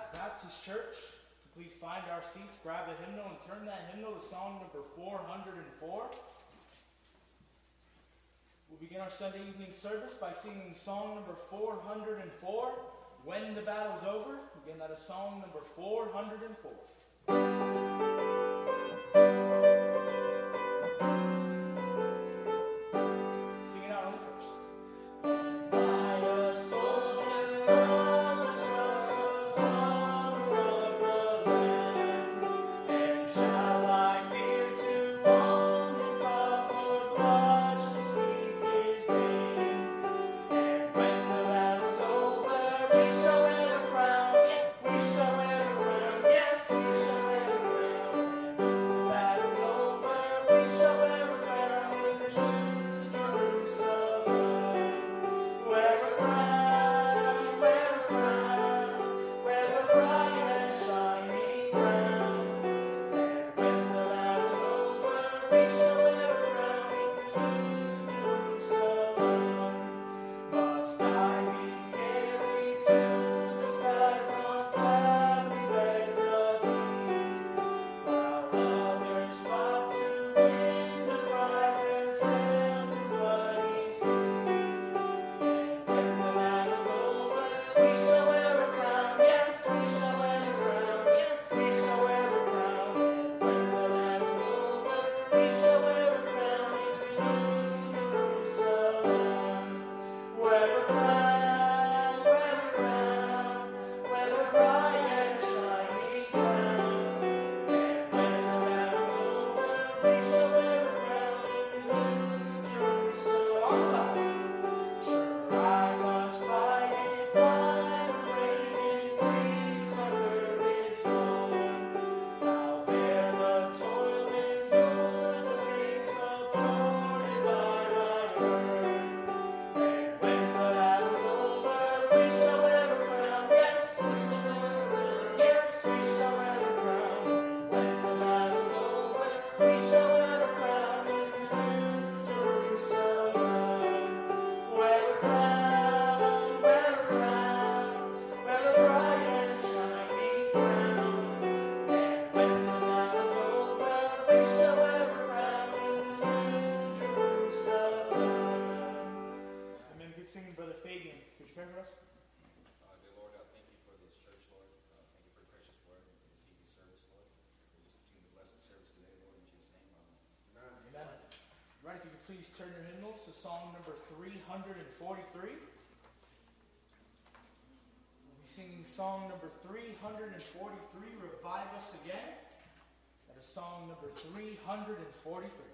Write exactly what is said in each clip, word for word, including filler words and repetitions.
Pass Baptist Church. Please find our seats, grab a hymnal, and turn that hymnal to song number four hundred four. We'll begin our Sunday evening service by singing song number four hundred four, When the Battle's Over. Again, that is song number four hundred four. Please turn your hymnals to song number three hundred forty-three. We'll be singing song number three hundred forty-three, Revive Us Again. That is song number three hundred forty-three.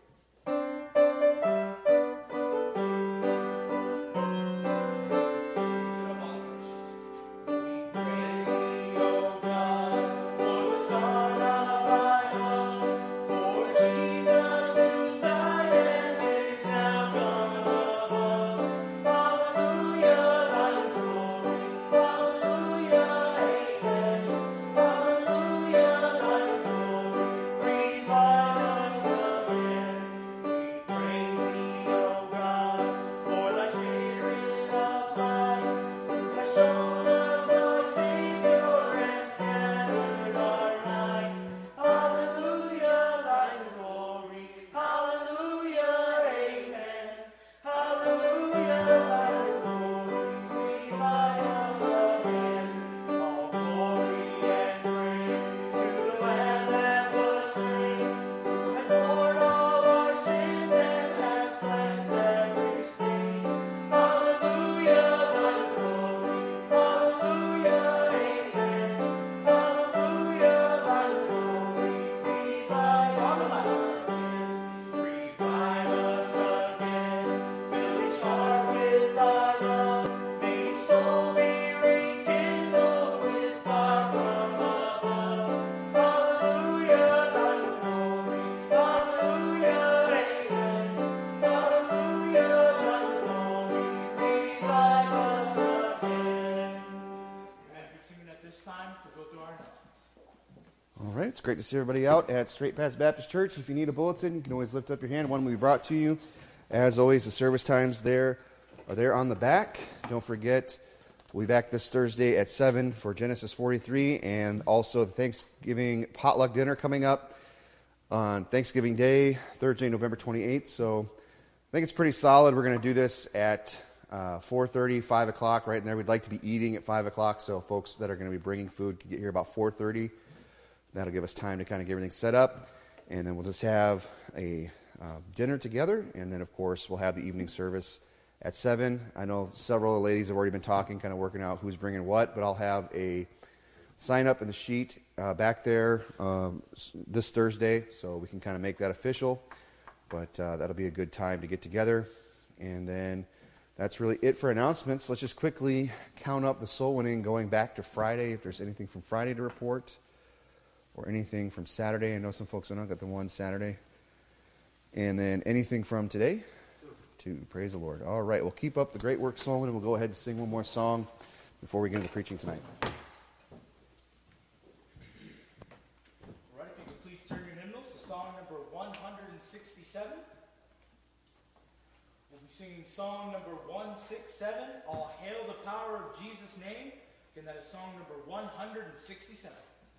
It's great to see everybody out at Straight Pass Baptist Church. If you need a bulletin, you can always lift up your hand. One we brought to you. As always, the service times there are there on the back. Don't forget We'll be back this Thursday at seven for Genesis forty-three, and also the Thanksgiving potluck dinner coming up on Thanksgiving Day, Thursday, November twenty-eighth. So I think it's pretty solid. We're going to do this at uh, four thirty, five o'clock, right in there. We'd like to be eating at five o'clock, so folks that are going to be bringing food can get here about four thirty. That'll give us time to kind of get everything set up, and then we'll just have a uh, dinner together, and then, of course, we'll have the evening service at seven. I know several of the ladies have already been talking, kind of working out who's bringing what, but I'll have a sign up in the sheet uh, back there um, this Thursday, so we can kind of make that official. But uh, that'll be a good time to get together. And then that's really it for announcements. Let's just quickly count up the soul winning going back to Friday, if there's anything from Friday to report or anything from Saturday. I know some folks don't know, got the one Saturday. And then anything from today? Two. Praise the Lord. All right, we'll keep up the great work, soul winning. We'll go ahead and sing one more song before we get into preaching tonight. sixty-seven. We'll be singing song number one sixty-seven, All Hail the Power of Jesus' Name. Again, that is song number one sixty-seven.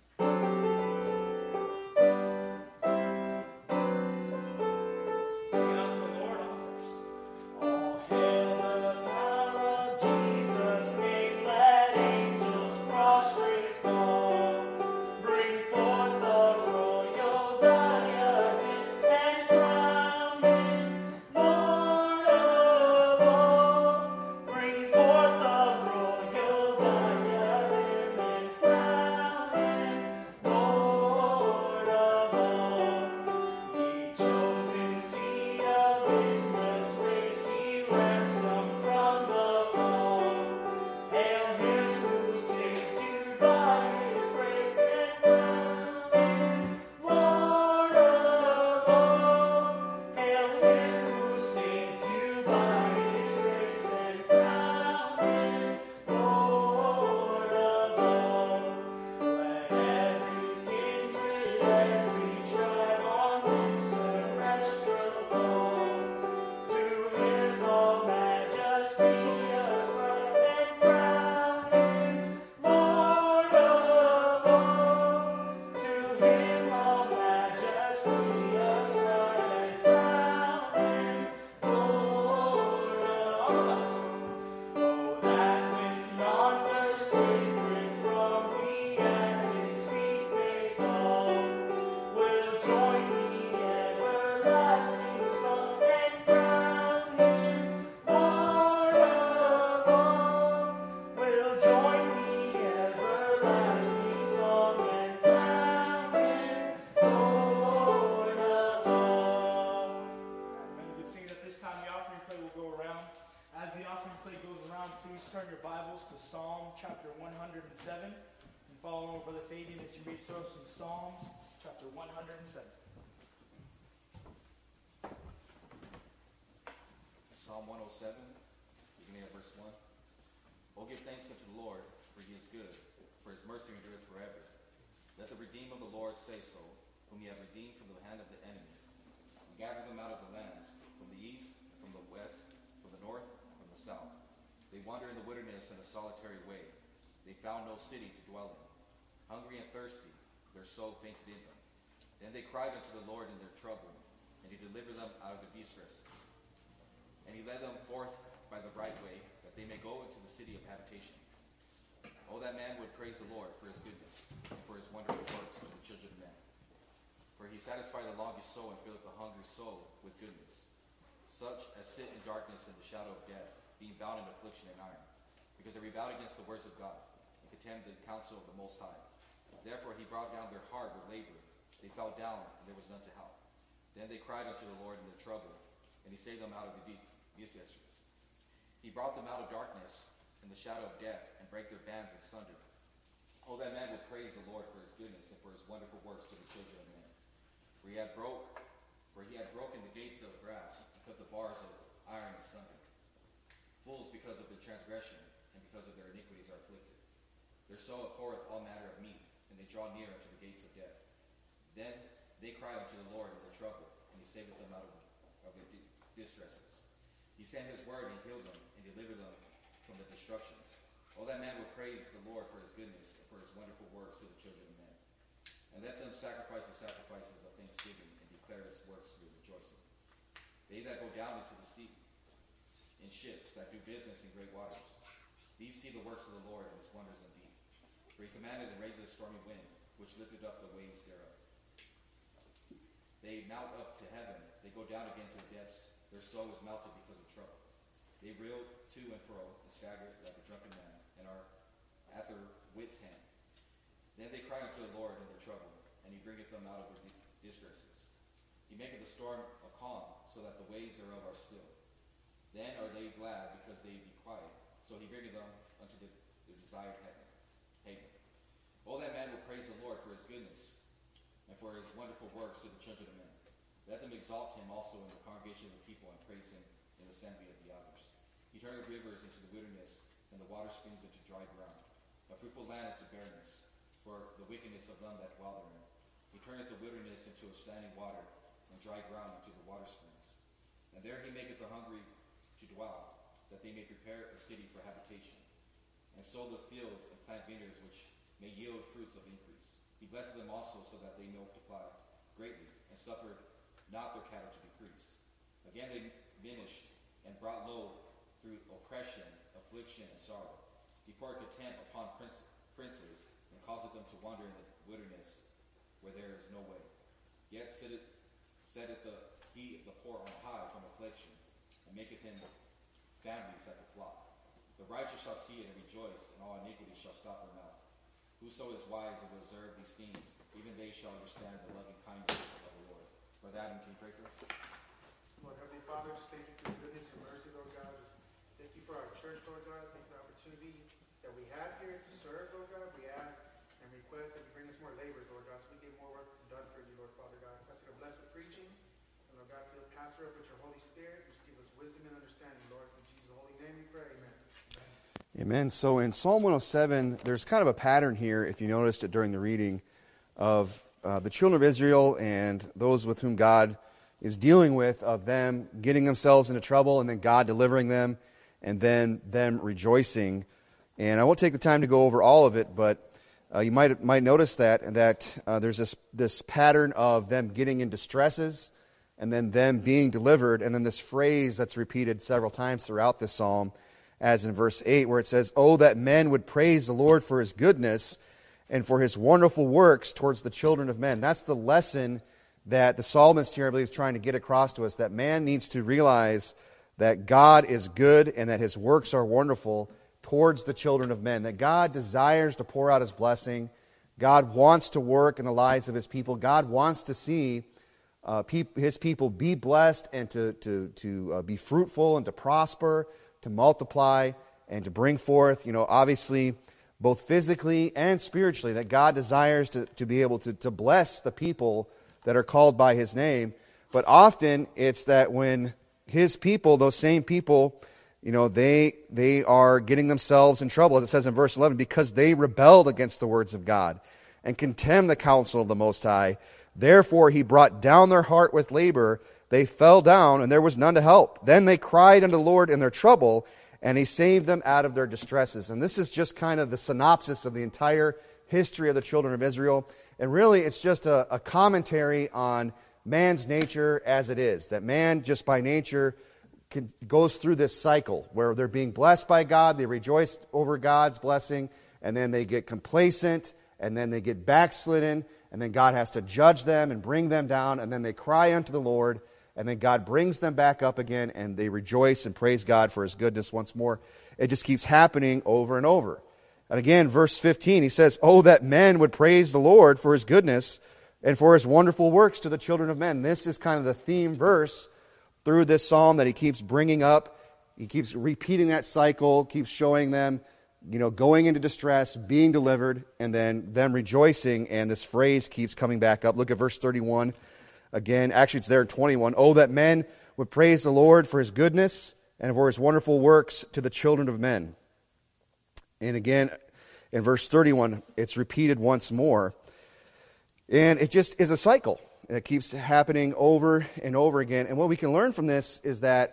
Psalm one oh seven, beginning at verse one. Oh, give thanks unto the Lord, for he is good, for his mercy endureth forever. Let the redeemed of the Lord say so, whom ye have redeemed from the hand of the enemy. And gather them out of the lands, from the east, from the west, from the north, from the south. They wander in the wilderness in a solitary way. They found no city to dwell in. Hungry and thirsty, their soul fainted in them. Then they cried unto the Lord in their trouble, and he delivered them out of their distresses. And he led them forth by the right way, that they may go into the city of habitation. Oh, that man would praise the Lord for his goodness, and for his wonderful works to the children of men. For he satisfied the longing soul, and filleth the hungry soul with goodness. Such as sit in darkness and the shadow of death, being bound in affliction and iron, because they rebelled against the words of God, and contemned the counsel of the Most High. Therefore he brought down their heart with labor. They fell down, and there was none to help. Then they cried unto the Lord in their trouble, and he saved them out of the distresses. He brought them out of darkness and the shadow of death, and brake their bands in sunder. Oh, that man would praise the Lord for his goodness, and for his wonderful works to the children of men. For he had broke, for he had broken the gates of brass, and cut the bars of iron asunder. Fools, because of their transgression, and because of their iniquities, are afflicted. Their soul abhorreth all manner of meat, and they draw near unto the gates of death. Then they cry unto the Lord in their trouble, and he saveth them out of, of their distresses. He sent his word, and healed them, and delivered them from the destructions. Oh, that man would praise the Lord for his goodness and for his wonderful works to the children of men. And let them sacrifice the sacrifices of thanksgiving and declare his works with rejoicing. They that go down into the sea in ships that do business in great waters, these see the works of the Lord and his wonders in deep. For he commanded and raised a stormy wind, which lifted up the waves thereof. They mount up to heaven, they go down again to the depths. Their soul is melted because of trouble. They reel to and fro and stagger like a drunken man, and are at their wits' hand. Then they cry unto the Lord in their trouble, and he bringeth them out of their distresses. He maketh the storm a calm, so that the waves thereof are still. Then are they glad, because they be quiet. So he bringeth them unto the, the desired haven. haven. Oh, that man will praise the Lord for his goodness, and for his wonderful works to the children of men. Let them exalt him also in the congregation of the people, and praise him in the assembly of the elders. He turned the rivers into the wilderness, and the water springs into dry ground, a fruitful land into barrenness, for the wickedness of them that dwell therein. He turneth the wilderness into a standing water, and dry ground into the water springs. And there he maketh the hungry to dwell, that they may prepare a city for habitation, and sow the fields and plant vineyards which may yield fruits of increase. He blesseth them also, so that they multiply greatly, and suffered not their cattle to decrease. Again they diminished and brought low through oppression, affliction, and sorrow. He poured contempt upon prince, princes, and causeth them to wander in the wilderness, where there is no way. Yet sitteth, setteth the, he the poor on high from affliction, and maketh him families like a flock. The righteous shall see it and rejoice, and all iniquity shall stop their mouth. Whoso is wise and will observe these things, even they shall understand the loving kindness of the Lord. Brother Adam, can you pray for us? Lord, Heavenly Father, just thank you for your goodness and mercy, Lord God. Just thank you for our church, Lord God. Thank you for the opportunity that we have here to serve, Lord God. We ask and request that you bring us more labors, Lord God, so we get more work done for you, Lord Father God. I ask you to bless the preaching, and Lord God, fill the pastor up with your Holy Spirit. Just give us wisdom and understanding, Lord. In Jesus' holy name we pray, amen. Amen. So in Psalm one oh seven, there's kind of a pattern here, if you noticed it during the reading, of uh, the children of Israel and those with whom God is dealing with, of them getting themselves into trouble and then God delivering them and then them rejoicing. And I won't take the time to go over all of it, but uh, you might might notice that that uh, there's this this pattern of them getting in distresses and then them being delivered, and then this phrase that's repeated several times throughout this psalm, as in verse eight, where it says, "Oh, that men would praise the Lord for his goodness and for his wonderful works towards the children of men." That's the lesson that the psalmist here, I believe, is trying to get across to us, that man needs to realize that God is good and that his works are wonderful towards the children of men, that God desires to pour out his blessing. God wants to work in the lives of his people. God wants to see uh, pe- his people be blessed and to, to, to uh, be fruitful and to prosper, to multiply and to bring forth, you know, obviously, both physically and spiritually, that God desires to, to be able to, to bless the people that are called by his name. But often it's that when his people, those same people, you know, they they are getting themselves in trouble, as it says in verse eleven, because they rebelled against the words of God and contemned the counsel of the Most High. Therefore he brought down their heart with labor. They fell down, and there was none to help. Then they cried unto the Lord in their trouble, and he saved them out of their distresses. And this is just kind of the synopsis of the entire history of the children of Israel. And really, it's just a, a commentary on man's nature as it is. That man, just by nature, can, goes through this cycle where they're being blessed by God, they rejoice over God's blessing, and then they get complacent, and then they get backslidden, and then God has to judge them and bring them down, and then they cry unto the Lord, and then God brings them back up again, and they rejoice and praise God for his goodness once more. It just keeps happening over and over. And again, verse fifteen, he says, "Oh, that men would praise the Lord for his goodness and for his wonderful works to the children of men." This is kind of the theme verse through this psalm that he keeps bringing up. He keeps repeating that cycle, keeps showing them, you know, going into distress, being delivered, and then them rejoicing. And this phrase keeps coming back up. Look at verse thirty-one. Again, actually it's there in twenty-one. "Oh, that men would praise the Lord for his goodness and for his wonderful works to the children of men." And again, in verse thirty-one, it's repeated once more. And it just is a cycle. It keeps happening over and over again. And what we can learn from this is that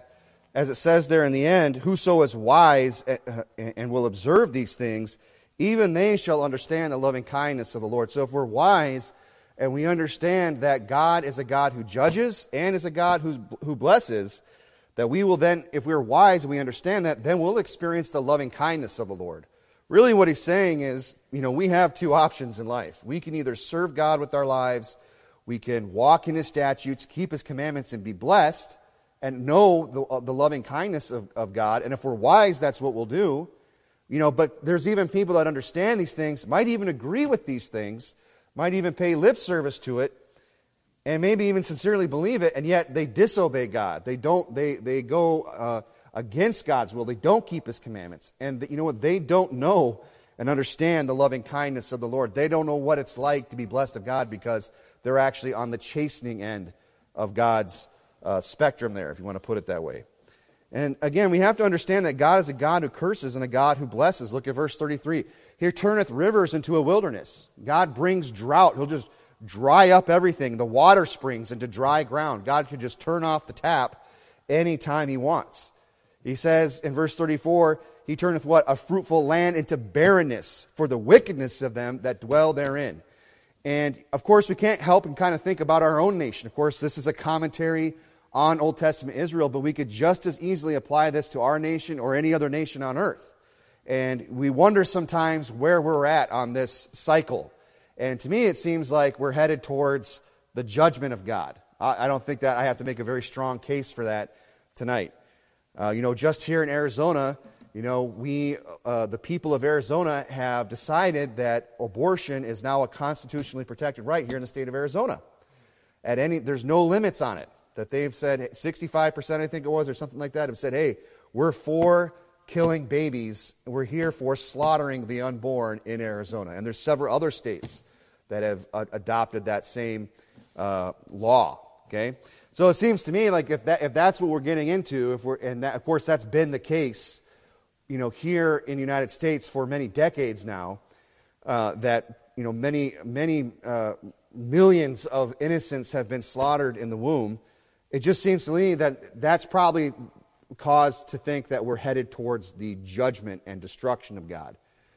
as it says there in the end, whoso is wise and will observe these things, even they shall understand the loving kindness of the Lord. So if we're wise and we understand that God is a God who judges and is a God who's, who blesses, that we will then, if we're wise and we understand that, then we'll experience the loving kindness of the Lord. Really what he's saying is, you know, we have two options in life. We can either serve God with our lives, we can walk in his statutes, keep his commandments, and be blessed, and know the, uh, the loving kindness of, of God. And if we're wise, that's what we'll do. You know, but there's even people that understand these things, might even agree with these things, might even pay lip service to it, and maybe even sincerely believe it, and yet they disobey God. They don't. They they go uh, against God's will. They don't keep his commandments. And you know what? They don't know and understand the loving kindness of the Lord. They don't know what it's like to be blessed of God because they're actually on the chastening end of God's uh, spectrum there, if you want to put it that way. And again, we have to understand that God is a God who curses and a God who blesses. Look at verse thirty-three. He turneth rivers into a wilderness. God brings drought. He'll just dry up everything, the water springs into dry ground. God can just turn off the tap anytime he wants. He says in verse thirty-four, he turneth what? A fruitful land into barrenness for the wickedness of them that dwell therein. And of course, we can't help and kind of think about our own nation. Of course, this is a commentary on Old Testament Israel, but we could just as easily apply this to our nation or any other nation on earth. And we wonder sometimes where we're at on this cycle. And to me, it seems like we're headed towards the judgment of God. I, I don't think that I have to make a very strong case for that tonight. Uh, you know, just here in Arizona, you know, we, uh, the people of Arizona have decided that abortion is now a constitutionally protected right here in the state of Arizona. At any, there's no limits on it. That they've said, sixty-five percent I think it was, or something like that, have said, hey, we're for killing babies. We're here for slaughtering the unborn in Arizona. And there's several other states that have uh, adopted that same uh, law. Okay, so it seems to me like if that if that's what we're getting into, if we're and that, of course that's been the case, you know, here in the United States for many decades now, uh, that you know many many uh, millions of innocents have been slaughtered in the womb. It just seems to me that that's probably cause to think that we're headed towards the judgment and destruction of God.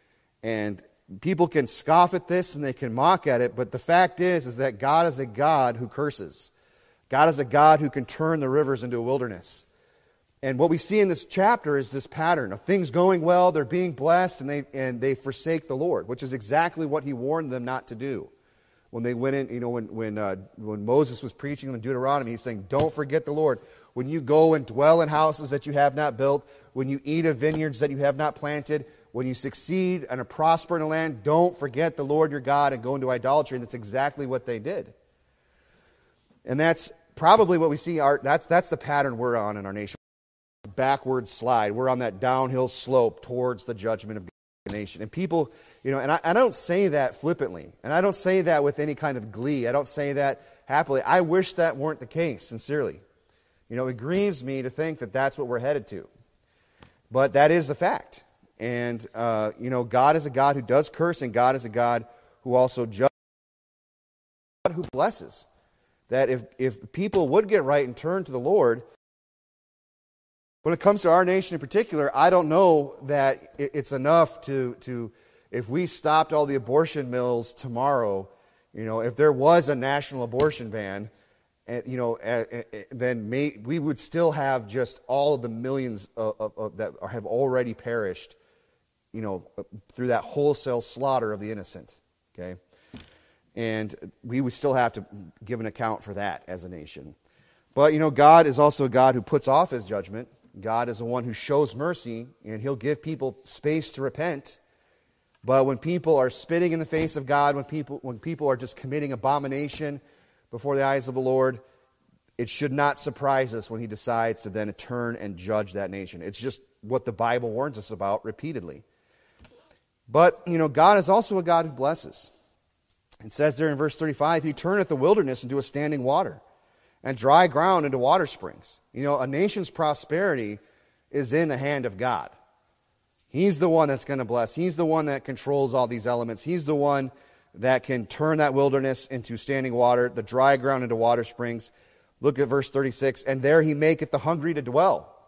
And people can scoff at this and they can mock at it, but the fact is, is that God is a God who curses. God is a God who can turn the rivers into a wilderness. And what we see in this chapter is this pattern of things going well, they're being blessed, and they and they forsake the Lord, which is exactly what he warned them not to do. When they went in, you know, when when uh, when Moses was preaching in Deuteronomy, he's saying, don't forget the Lord. When you go and dwell in houses that you have not built, when you eat of vineyards that you have not planted, when you succeed and prosper in a land, don't forget the Lord your God and go into idolatry. And that's exactly what they did. And that's probably what we see. Our, that's, that's the pattern we're on in our nation. Backward slide. We're on that downhill slope towards the judgment of the nation. And people, you know, and I, I don't say that flippantly. And I don't say that with any kind of glee. I don't say that happily. I wish that weren't the case, sincerely. You know, it grieves me to think that that's what we're headed to. But that is the fact. And, uh, you know, God is a God who does curse, and God is a God who also judges, God who blesses. That if, if people would get right and turn to the Lord, when it comes to our nation in particular, I don't know that it's enough to, to if we stopped all the abortion mills tomorrow, you know, if there was a national abortion ban, you know, then may, we would still have just all of the millions of, of, of that have already perished, you know, through that wholesale slaughter of the innocent, okay? And we would still have to give an account for that as a nation. But, you know, God is also a God who puts off his judgment. God is the one who shows mercy, and he'll give people space to repent. But when people are spitting in the face of God, when people when people are just committing abomination before the eyes of the Lord, it should not surprise us when he decides to then turn and judge that nation. It's just what the Bible warns us about repeatedly. But, you know, God is also a God who blesses. It says there in verse thirty-five, he turneth the wilderness into a standing water, and dry ground into water springs. You know, a nation's prosperity is in the hand of God. He's the one that's going to bless. He's the one that controls all these elements. He's the one that can turn that wilderness into standing water, the dry ground into water springs. Look at verse thirty-six. And there he maketh the hungry to dwell.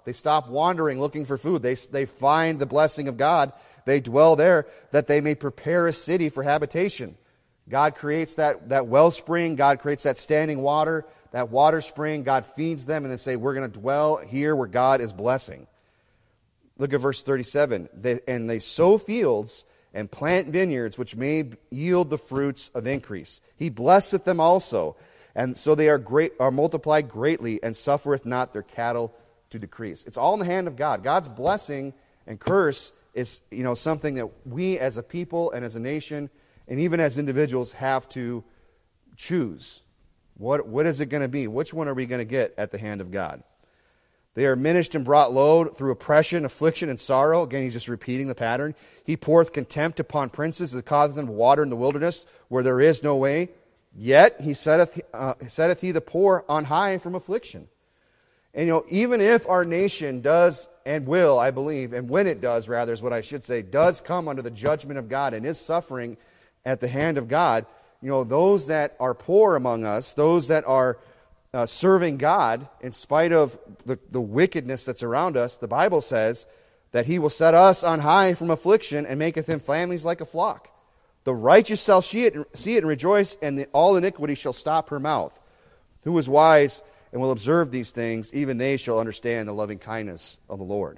They stop wandering looking for food. They, they find the blessing of God. They dwell there that they may prepare a city for habitation. God creates that, that wellspring. God creates that standing water, that water spring. God feeds them and they say, we're going to dwell here where God is blessing. Look at verse thirty-seven. They, and they sow fields and plant vineyards which may yield the fruits of increase. He blesseth them also. And so they are great, are multiplied greatly, and suffereth not their cattle to decrease. It's all in the hand of God. God's blessing and curse is, you know, something that we as a people and as a nation and even as individuals have to choose. What, what is it going to be? Which one are we going to get at the hand of God? They are minished and brought low through oppression, affliction, and sorrow. Again, he's just repeating the pattern. He poureth contempt upon princes, and causeth them to water in the wilderness where there is no way. Yet he setteth, uh, setteth he the poor on high from affliction. And you know, even if our nation does and will, I believe, and when it does, rather is what I should say, does come under the judgment of God and is suffering at the hand of God, you know, those that are poor among us, those that are uh, serving God in spite of the, the wickedness that's around us, the Bible says that he will set us on high from affliction and maketh him families like a flock. The righteous shall see it, see it and rejoice, and the, all iniquity shall stop her mouth. Who is wise and will observe these things, even they shall understand the loving kindness of the Lord.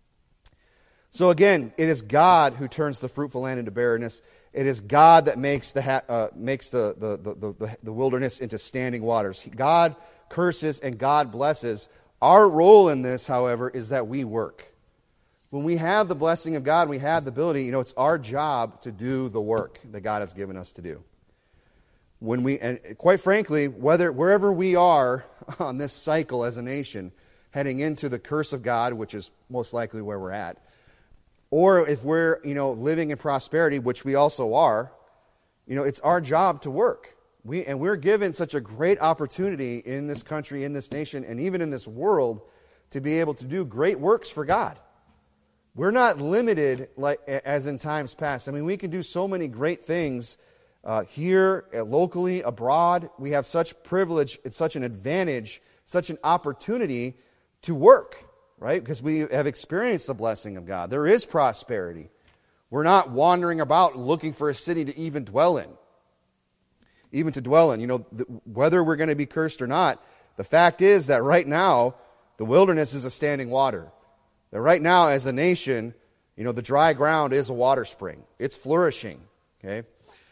So again, it is God who turns the fruitful land into barrenness. It is God that makes the ha- uh, makes the, the, the, the, the wilderness into standing waters. God curses and God blesses. Our role in this, however, is that we work. When we have the blessing of God, we have the ability, you know, it's our job to do the work that God has given us to do. When we, and quite frankly, whether wherever we are on this cycle as a nation, heading into the curse of God, which is most likely where we're at, or if we're, you know, living in prosperity, which we also are, you know, it's our job to work. We and we're given such a great opportunity in this country, in this nation, and even in this world to be able to do great works for God. We're not limited like as in times past. I mean, we can do so many great things uh, here, uh, locally, abroad. We have such privilege, it's such an advantage, such an opportunity to work, right? Because we have experienced the blessing of God. There is prosperity. We're not wandering about looking for a city to even dwell in. Even to dwell in. You know, the, whether we're going to be cursed or not, the fact is that right now, the wilderness is a standing water. That right now, as a nation, you know, the dry ground is a water spring. It's flourishing, okay?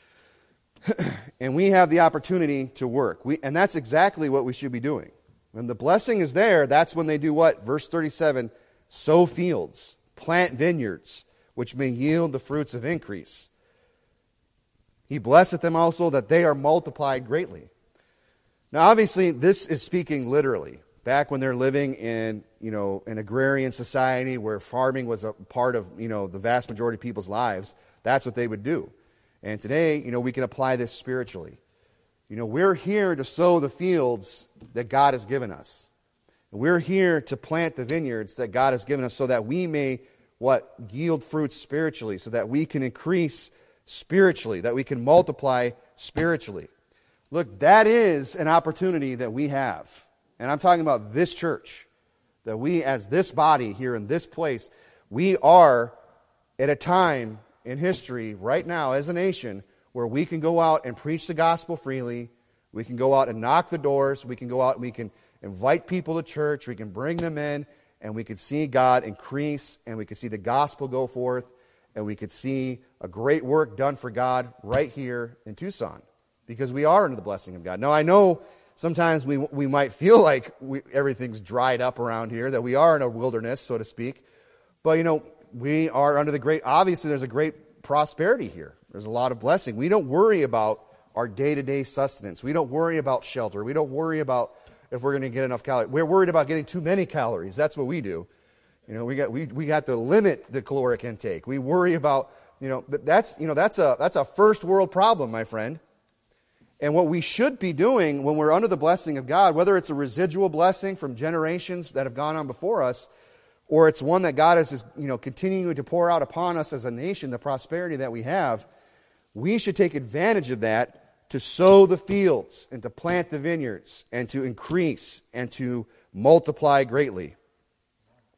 And we have the opportunity to work. We, and that's exactly what we should be doing. When the blessing is there, that's when they do what? Verse thirty-seven, sow fields, plant vineyards, which may yield the fruits of increase. He blesseth them also that they are multiplied greatly. Now, obviously, this is speaking literally. Back when they're living in, you know, an agrarian society where farming was a part of, you know, the vast majority of people's lives, that's what they would do. And today, you know, we can apply this spiritually. You know, we're here to sow the fields that God has given us. We're here to plant the vineyards that God has given us so that we may, what, yield fruits spiritually, so that we can increase spiritually, that we can multiply spiritually. Look, that is an opportunity that we have. And I'm talking about this church, that we as this body here in this place, we are at a time in history right now as a nation where we can go out and preach the gospel freely. We can go out and knock the doors. We can go out and we can invite people to church. We can bring them in and we can see God increase and we can see the gospel go forth and we could see a great work done for God right here in Tucson because we are under the blessing of God. Now, I know sometimes we we might feel like we, everything's dried up around here, that we are in a wilderness, so to speak. But, you know, we are under the great, obviously there's a great prosperity here. There's a lot of blessing. We don't worry about our day-to-day sustenance. We don't worry about shelter. We don't worry about if we're going to get enough calories. We're worried about getting too many calories. That's what we do. You know, we got we we got to limit the caloric intake. We worry about, you know, that's you know that's a that's a first world problem, my friend. And what we should be doing when we're under the blessing of God, whether it's a residual blessing from generations that have gone on before us, or it's one that God is, you know, continuing to pour out upon us as a nation, the prosperity that we have, we should take advantage of that to sow the fields and to plant the vineyards and to increase and to multiply greatly.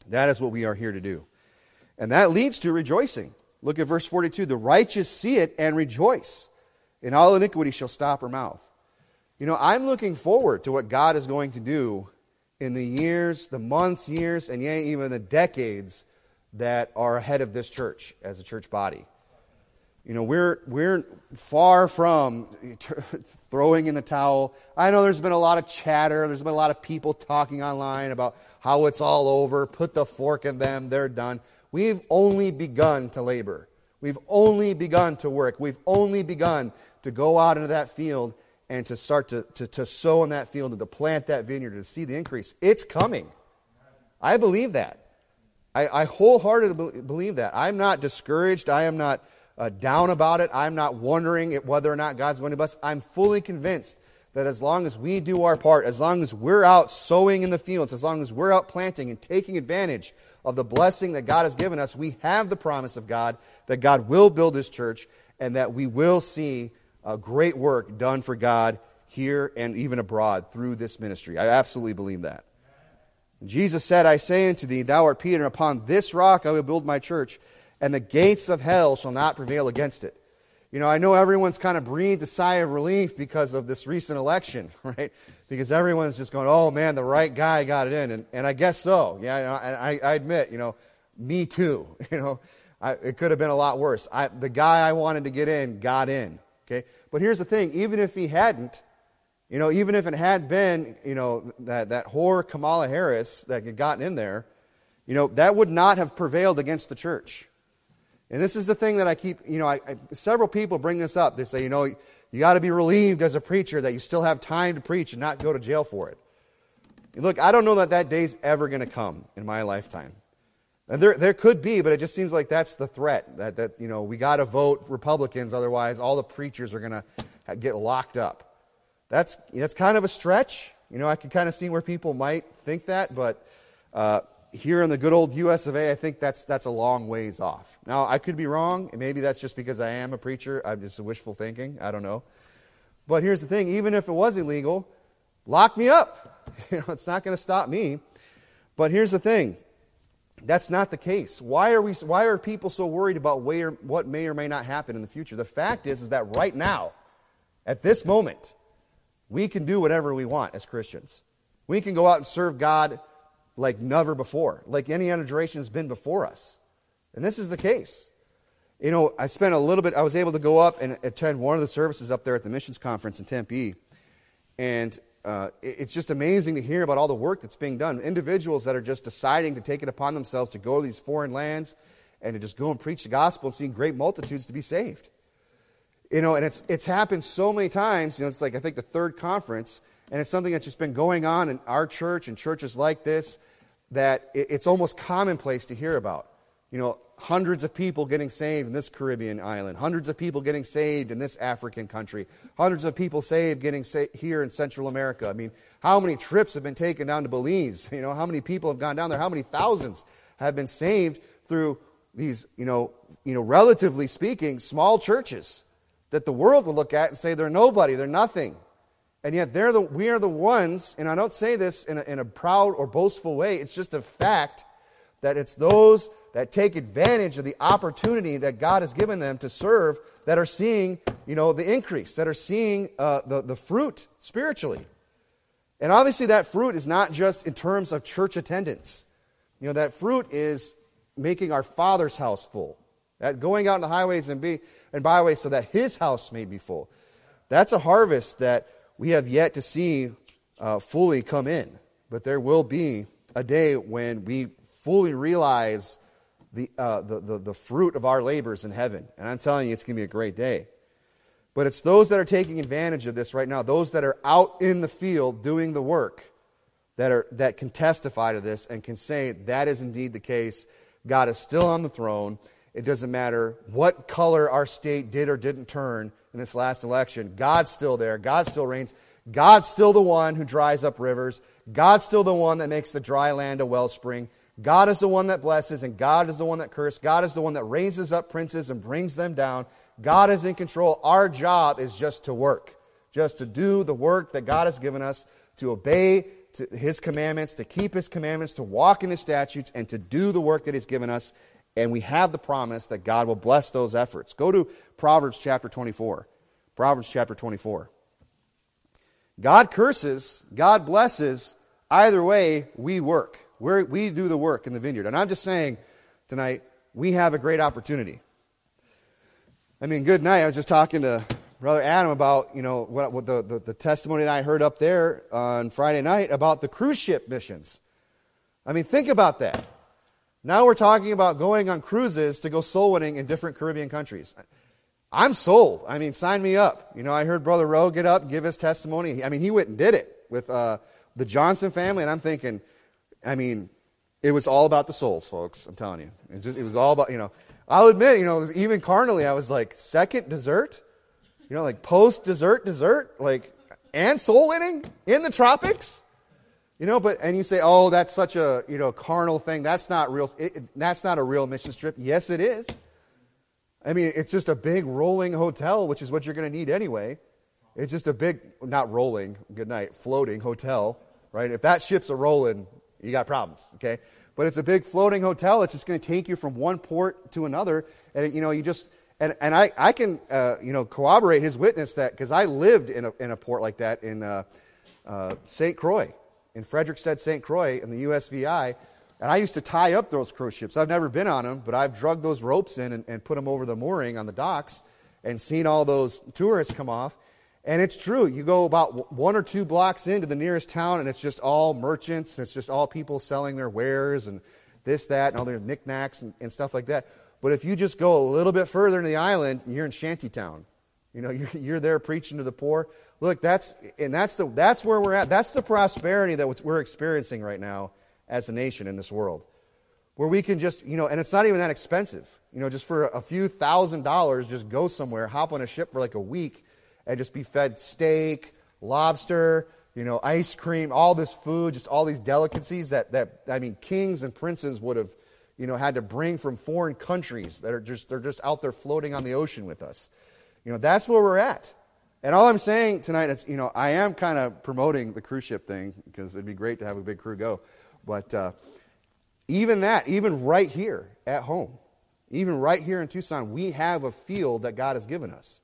That is what we are here to do. And that leads to rejoicing. Look at verse forty-two. The righteous see it and rejoice. In all iniquity shall stop her mouth. You know, I'm looking forward to what God is going to do in the years, the months, years, and yea, even the decades that are ahead of this church as a church body. You know, we're we're far from throwing in the towel. I know there's been a lot of chatter. There's been a lot of people talking online about how it's all over. Put the fork in them. They're done. We've only begun to labor. We've only begun to work. We've only begun to go out into that field and to start to, to, to sow in that field and to plant that vineyard, to see the increase. It's coming. I believe that. I, I wholeheartedly believe that. I'm not discouraged. I am not uh, down about it. I'm not wondering whether or not God's going to bless. I'm fully convinced that as long as we do our part, as long as we're out sowing in the fields, as long as we're out planting and taking advantage of the blessing that God has given us, we have the promise of God that God will build His church and that we will see uh, great work done for God here and even abroad through this ministry. I absolutely believe that. Jesus said, I say unto thee, thou art Peter, and upon this rock I will build my church, and the gates of hell shall not prevail against it. You know, I know everyone's kind of breathed a sigh of relief because of this recent election, right? Because everyone's just going, oh man, the right guy got it in. And, and I guess so. Yeah, and I, I admit, you know, me too. You know, I, it could have been a lot worse. I, the guy I wanted to get in got in, okay? But here's the thing, even if he hadn't, you know, even if it had been, you know, that, that whore Kamala Harris that had gotten in there, you know, that would not have prevailed against the church. And this is the thing that I keep, you know, I, I, several people bring this up. They say, you know, you got to be relieved as a preacher that you still have time to preach and not go to jail for it. Look, I don't know that that day's ever going to come in my lifetime. And there, there could be, but it just seems like that's the threat, that, that you know, we got to vote Republicans, otherwise all the preachers are going to get locked up. That's, that's kind of a stretch. You know, I can kind of see where people might think that, but uh, here in the good old U S of A, I think that's that's a long ways off. Now, I could be wrong, and maybe that's just because I am a preacher. I'm just wishful thinking. I don't know. But here's the thing. Even if it was illegal, lock me up. You know, it's not going to stop me. But here's the thing. That's not the case. Why are we? Why are people so worried about where, what may or may not happen in the future? The fact is, is that right now, at this moment, we can do whatever we want as Christians. We can go out and serve God like never before, like any other generation has been before us. And this is the case. You know, I spent a little bit, I was able to go up and attend one of the services up there at the missions conference in Tempe. And uh, it's just amazing to hear about all the work that's being done. Individuals that are just deciding to take it upon themselves to go to these foreign lands and to just go and preach the gospel and see great multitudes to be saved. You know, and it's it's happened so many times. You know, it's like, I think, the third conference, and it's something that's just been going on in our church and churches like this, that it's almost commonplace to hear about. You know, hundreds of people getting saved in this Caribbean island, hundreds of people getting saved in this African country, hundreds of people saved getting saved here in Central America. I mean, how many trips have been taken down to Belize? You know, how many people have gone down there? How many thousands have been saved through these, you know, you know, relatively speaking, small churches that the world will look at and say they're nobody, they're nothing. And yet they're the, we are the ones, and I don't say this in a, in a proud or boastful way, it's just a fact that it's those that take advantage of the opportunity that God has given them to serve that are seeing, you know, the increase, that are seeing uh, the, the fruit spiritually. And obviously that fruit is not just in terms of church attendance. You know, that fruit is making our Father's house full. That going out in the highways and, be, and byways so that His house may be full. That's a harvest that we have yet to see uh, fully come in. But there will be a day when we fully realize the, uh, the, the, the fruit of our labors in heaven. And I'm telling you, it's going to be a great day. But it's those that are taking advantage of this right now, those that are out in the field doing the work, that are that can testify to this and can say that is indeed the case. God is still on the throne. It doesn't matter what color our state did or didn't turn in this last election. God's still there. God still reigns. God's still the one who dries up rivers. God's still the one that makes the dry land a wellspring. God is the one that blesses, and God is the one that curses. God is the one that raises up princes and brings them down. God is in control. Our job is just to work, just to do the work that God has given us, to obey to his commandments, to keep his commandments, to walk in his statutes, and to do the work that he's given us. And we have the promise that God will bless those efforts. Go to Proverbs chapter twenty-four. Proverbs chapter twenty-four. God curses, God blesses. Either way, we work. We're, we do the work in the vineyard. And I'm just saying tonight, we have a great opportunity. I mean, good night. I was just talking to Brother Adam about, you know, what, what the, the, the testimony that I heard up there on Friday night about the cruise ship missions. I mean, think about that. Now we're talking about going on cruises to go soul winning in different Caribbean countries. I'm sold. I mean, sign me up. You know, I heard Brother Rowe get up and give his testimony. I mean, he went and did it with uh, the Johnson family, and I'm thinking, I mean, it was all about the souls, folks. I'm telling you. It just, it was all about, you know, I'll admit, you know, even carnally, I was like, second dessert? You know, like post-dessert dessert? Like, and soul winning in the tropics? You know, but, and you say, oh, that's such a, you know, carnal thing. That's not real. It, it, that's not a real mission trip. Yes, it is. I mean, it's just a big rolling hotel, which is what you're going to need anyway. It's just a big, not rolling, good night, floating hotel, right? If that ship's a rolling, you got problems, okay? But it's a big floating hotel. It's just going to take you from one port to another. And, you know, you just, and, and I, I can, uh, you know, corroborate his witness that, because I lived in a, in a port like that in uh, uh, Saint Croix, in Frederickstead, Saint Croix, in the U S V I. And I used to tie up those cruise ships. I've never been on them, but I've drugged those ropes in and, and put them over the mooring on the docks and seen all those tourists come off. And it's true. You go about one or two blocks into the nearest town, and it's just all merchants. And it's just all people selling their wares and this, that, and all their knickknacks and, and stuff like that. But if you just go a little bit further into the island, you're in shantytown. You know, you're, you're there preaching to the poor. Look, that's and that's the that's where we're at. That's the prosperity that we're experiencing right now as a nation in this world, where we can just, you know, and it's not even that expensive. You know, just for a few thousand dollars, just go somewhere, hop on a ship for like a week, and just be fed steak, lobster, you know, ice cream, all this food, just all these delicacies that, that I mean, kings and princes would have, you know, had to bring from foreign countries that are just, they're just out there floating on the ocean with us. You know, that's where we're at. And all I'm saying tonight is, you know, I am kind of promoting the cruise ship thing because it'd be great to have a big crew go. But uh, even that, even right here at home, even right here in Tucson, we have a field that God has given us.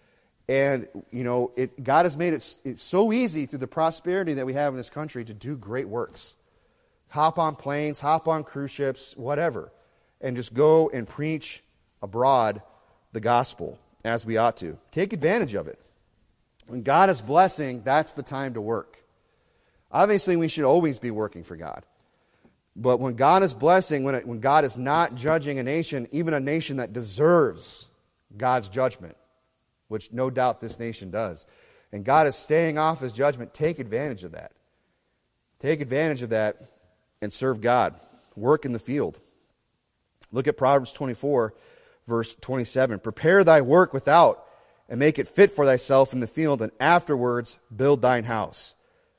And, you know, it, God has made it it's so easy through the prosperity that we have in this country to do great works. Hop on planes, hop on cruise ships, whatever, and just go and preach abroad the gospel as we ought to. Take advantage of it. When God is blessing, that's the time to work. Obviously, we should always be working for God. But when God is blessing, when, it, when God is not judging a nation, even a nation that deserves God's judgment, which no doubt this nation does, and God is staying off his judgment, take advantage of that. Take advantage of that and serve God. Work in the field. Look at Proverbs twenty-four, verse twenty-seven. Prepare thy work without, and make it fit for thyself in the field, and afterwards build thine house.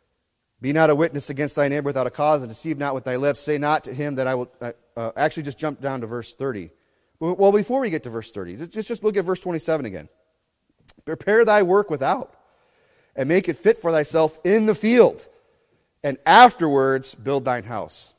Be not a witness against thy neighbor without a cause, and deceive not with thy lips. Say not to him that I will... Uh, uh, actually, just jump down to verse thirty. Well, before we get to verse thirty, just, just look at verse twenty-seven again. Prepare thy work without, and make it fit for thyself in the field, and afterwards build thine house.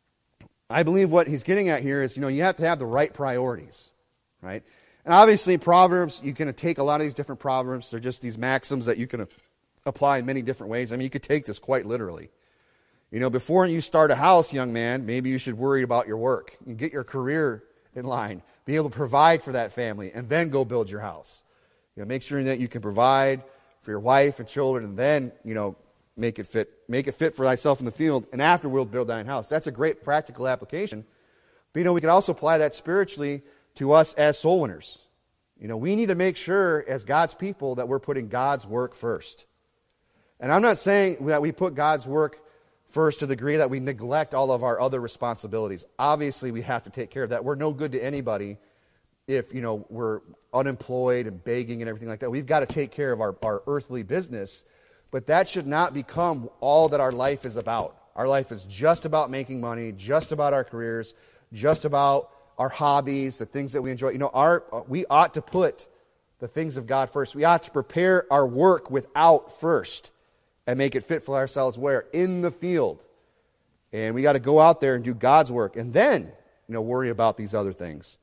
I believe what he's getting at here is, you know, you have to have the right priorities, right? And obviously, Proverbs, you can take a lot of these different Proverbs. They're just these maxims that you can apply in many different ways. I mean, you could take this quite literally. You know, before you start a house, young man, maybe you should worry about your work. You get your career in line, be able to provide for that family, and then go build your house. You know, make sure that you can provide for your wife and children, and then, you know, make it fit. Make it fit for thyself in the field, and afterward build thine house. That's a great practical application. But, you know, we can also apply that spiritually to us as soul winners. You know, we need to make sure as God's people that we're putting God's work first. And I'm not saying that we put God's work first to the degree that we neglect all of our other responsibilities. Obviously, we have to take care of that. We're no good to anybody if, you know, we're unemployed and begging and everything like that. We've got to take care of our, our earthly business. But that should not become all that our life is about. Our life is just about making money, just about our careers, just about our hobbies, the things that we enjoy. You know, our we ought to put the things of God first. We ought to prepare our work without first. and make it fit for ourselves where? In the field. And we got to go out there and do God's work. And then, you know, worry about these other things.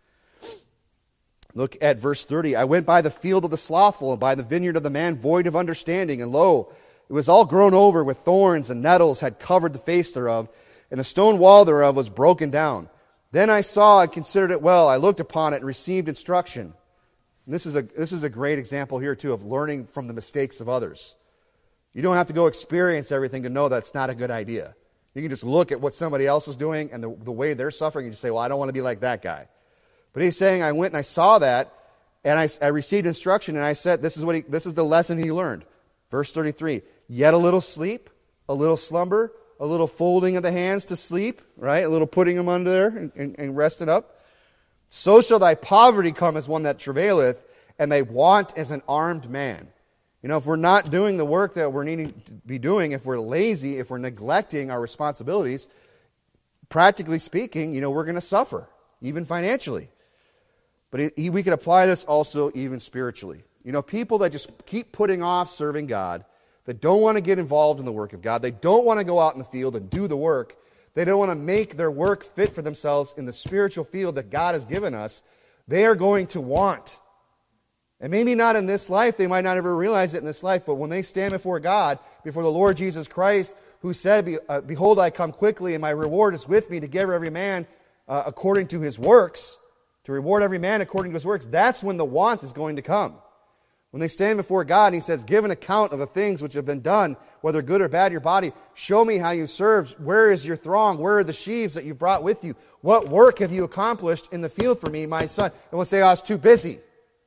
Look at verse thirty. I went by the field of the slothful and by the vineyard of the man void of understanding. And lo, it was all grown over with thorns, and nettles had covered the face thereof, and the stone wall thereof was broken down. Then I saw and considered it well. I looked upon it and received instruction. And this is a this is a great example here, too, of learning from the mistakes of others. You don't have to go experience everything to know that's not a good idea. You can just look at what somebody else is doing and the, the way they're suffering, and you say, well, I don't want to be like that guy. But he's saying, I went and I saw that, and I, I received instruction, and I said, this is what he, this is the lesson he learned. Verse thirty-three, yet a little sleep, a little slumber, a little folding of the hands to sleep, right? A little putting them under there and, and, and resting up. So shall thy poverty come as one that travaileth, and thy want as an armed man. You know, if we're not doing the work that we're needing to be doing, if we're lazy, if we're neglecting our responsibilities, practically speaking, you know, we're going to suffer, even financially. But he, he, we can apply this also even spiritually. You know, people that just keep putting off serving God, that don't want to get involved in the work of God, they don't want to go out in the field and do the work, they don't want to make their work fit for themselves in the spiritual field that God has given us, they are going to want. And maybe not in this life, they might not ever realize it in this life, but when they stand before God, before the Lord Jesus Christ, who said, Be, uh, behold, I come quickly, and my reward is with me to give every man uh, according to his works, to reward every man according to his works, that's when the want is going to come. When they stand before God and he says, give an account of the things which have been done, whether good or bad, your body. Show me how you served. Where is your throng? Where are the sheaves that you brought with you? What work have you accomplished in the field for me, my son? And we'll say, I was too busy.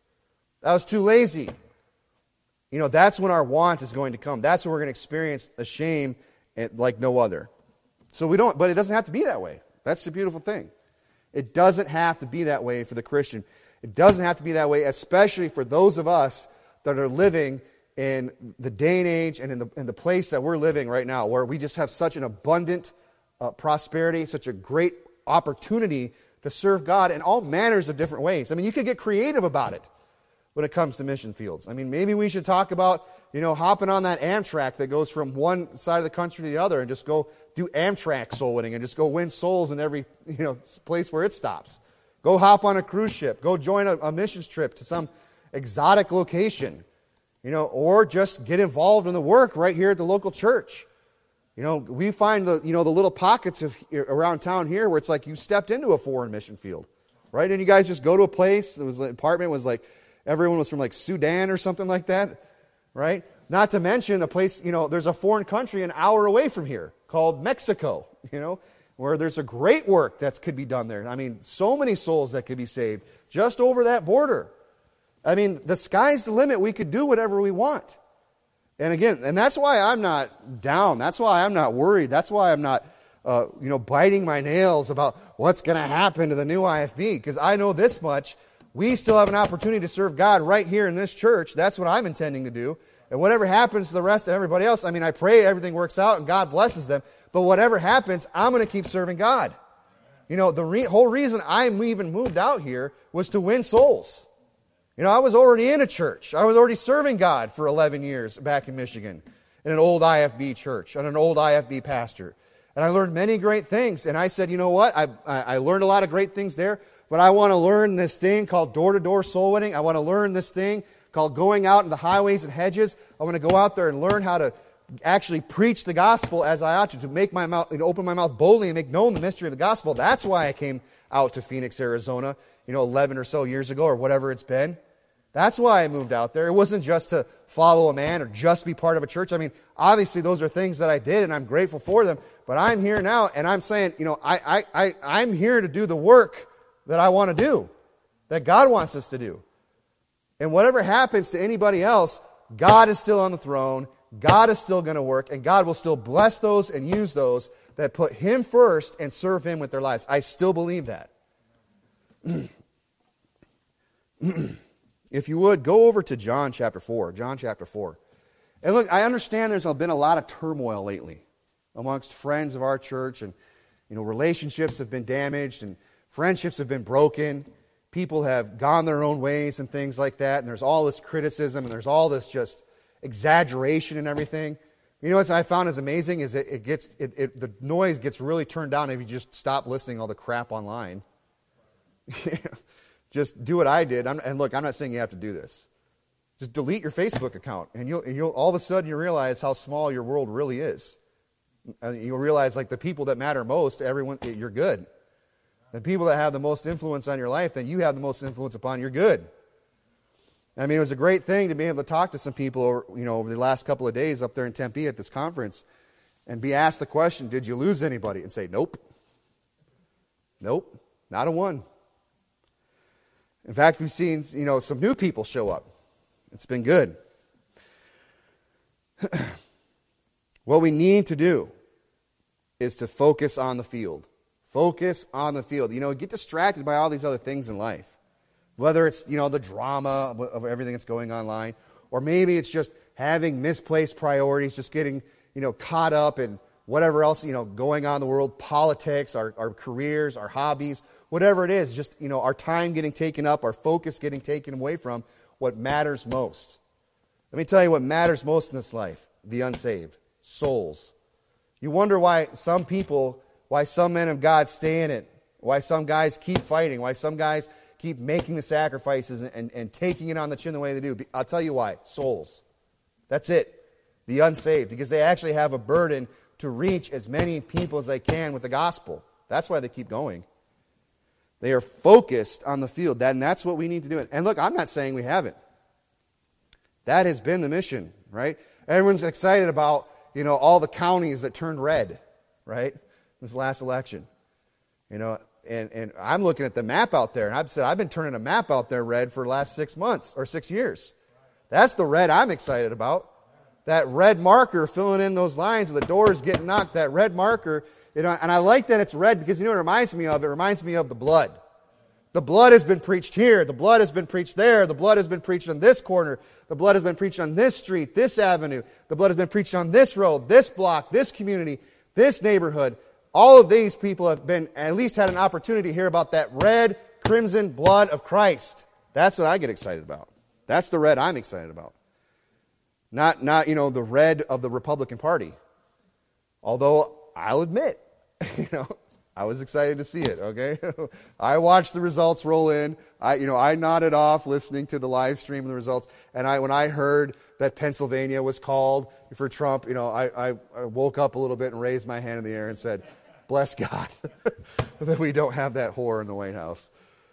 I was too lazy. You know, that's when our want is going to come. That's when we're going to experience a shame like no other. So we don't, but it doesn't have to be that way. That's the beautiful thing. It doesn't have to be that way for the Christian. It doesn't have to be that way, especially for those of us that are living in the day and age and in the, in the place that we're living right now, where we just have such an abundant uh, prosperity, such a great opportunity to serve God in all manners of different ways. I mean, you could get creative about it when it comes to mission fields. I mean, maybe we should talk about, you know, hopping on that Amtrak that goes from one side of the country to the other and just go do Amtrak soul winning and just go win souls in every, you know, place where it stops. Go hop on a cruise ship. Go join a, a missions trip to some exotic location, you know, or just get involved in the work right here at the local church. You know, we find the, you know, the little pockets of around town here where it's like you stepped into a foreign mission field, right? And you guys just go to a place. It was an apartment was like everyone was from like Sudan or something like that, right? Not to mention a place, you know, there's a foreign country an hour away from here called Mexico, you know, where there's a great work that could be done there. I mean, so many souls that could be saved just over that border. I mean, the sky's the limit. We could do whatever we want. And again, and that's why I'm not down. That's why I'm not worried. That's why I'm not, uh, you know, biting my nails about what's going to happen to the new I F B. Because I know this much. We still have an opportunity to serve God right here in this church. That's what I'm intending to do. And whatever happens to the rest of everybody else, I mean, I pray everything works out and God blesses them. But whatever happens, I'm going to keep serving God. You know, the re- whole reason I even moved out here was to win souls. You know, I was already in a church. I was already serving God for eleven years back in Michigan in an old I F B church, and an old I F B pastor. And I learned many great things. And I said, you know what? I, I learned a lot of great things there, but I want to learn this thing called door-to-door soul winning. I want to learn this thing called going out in the highways and hedges. I want to go out there and learn how to actually preach the gospel as I ought to, to make my mouth, you know, open my mouth boldly and make known the mystery of the gospel. That's why I came out to Phoenix, Arizona, you know, eleven or so years ago or whatever it's been. That's why I moved out there. It wasn't just to follow a man or just be part of a church. I mean, obviously those are things that I did and I'm grateful for them. But I'm here now and I'm saying, you know, I, I, I, I'm here to do the work that I want to do, that God wants us to do. And whatever happens to anybody else, God is still on the throne. God is still going to work, and God will still bless those and use those that put Him first and serve Him with their lives. I still believe that. If you would, go over to John chapter four. John chapter four. And look, I understand there's been a lot of turmoil lately amongst friends of our church, and you know, relationships have been damaged, and friendships have been broken. People have gone their own ways and things like that, and there's all this criticism, and there's all this just exaggeration and everything. You know what I found is amazing is it, it gets it, it, the noise gets really turned down if you just stop listening to all the crap online. Just do what I did. I'm, and look, I'm not saying you have to do this. Just delete your Facebook account, and you'll, and you'll all of a sudden you realize how small your world really is. And you'll realize, like, the people that matter most, everyone, you're good. The people that have the most influence on your life, then you have the most influence upon, you're good. I mean, it was a great thing to be able to talk to some people, you know, over the last couple of days up there in Tempe at this conference, and be asked the question, "Did you lose anybody?" And say, "Nope, nope, not a one." In fact, we've seen, you know, some new people show up. It's been good. What we need to do is to focus on the field. Focus on the field. You know, get distracted by all these other things in life. Whether it's, you know, the drama of everything that's going online, or maybe it's just having misplaced priorities, just getting, you know, caught up in whatever else, you know, going on in the world, politics, our, our careers, our hobbies, whatever it is, just, you know, our time getting taken up, our focus getting taken away from what matters most. Let me tell you what matters most in this life: the unsaved, souls. You wonder why some people, why some men of God stay in it, why some guys keep fighting, why some guys keep making the sacrifices and, and, and taking it on the chin the way they do. I'll tell you why. Souls. That's it. The unsaved. Because they actually have a burden to reach as many people as they can with the gospel. That's why they keep going. They are focused on the field. That, and that's what we need to do. And look, I'm not saying we haven't. That has been the mission, right? Everyone's excited about, you know, all the counties that turned red, right? This last election. You know, and, and I'm looking at the map out there, and I've said I've been turning a map out there red for the last six months or six years. That's the red I'm excited about. That red marker filling in those lines, the doors getting knocked, that red marker. You know, and I like that it's red because, you know what it reminds me of? It reminds me of the blood. The blood has been preached here. The blood has been preached there. The blood has been preached on this corner. The blood has been preached on this street, this avenue. The blood has been preached on this road, this block, this community, this neighborhood. All of these people have been, at least had an opportunity to hear about that red, crimson blood of Christ. That's what I get excited about. That's the red I'm excited about. Not, not, you know, the red of the Republican Party. Although, I'll admit, you know, I was excited to see it, okay? I watched the results roll in. I, you know, I nodded off listening to the live stream of the results. And I, when I heard that Pennsylvania was called for Trump, you know, I, I, I woke up a little bit and raised my hand in the air and said, "Bless God that we don't have that whore in the White House."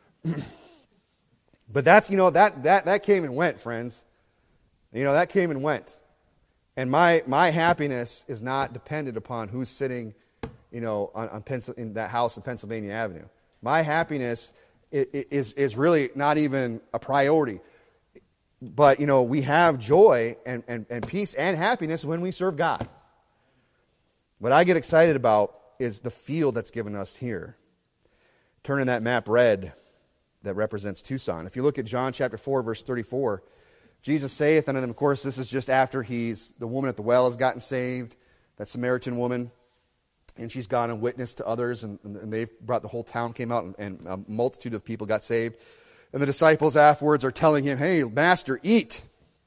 But that's, you know, that, that, that came and went, friends. You know, that came and went. And my, my happiness is not dependent upon who's sitting, you know, on, on Pencil, in that house on Pennsylvania Avenue. My happiness is, is really not even a priority. But, you know, we have joy and, and, and peace and happiness when we serve God. What I get excited about is the field that's given us here. Turning that map red that represents Tucson. If you look at John chapter four, verse thirty-four, Jesus saith, and then of course this is just after he's, the woman at the well has gotten saved, that Samaritan woman, and she's gone and witnessed to others, and, and they've brought, the whole town came out, and, and a multitude of people got saved. And the disciples afterwards are telling him, "Hey, Master, eat."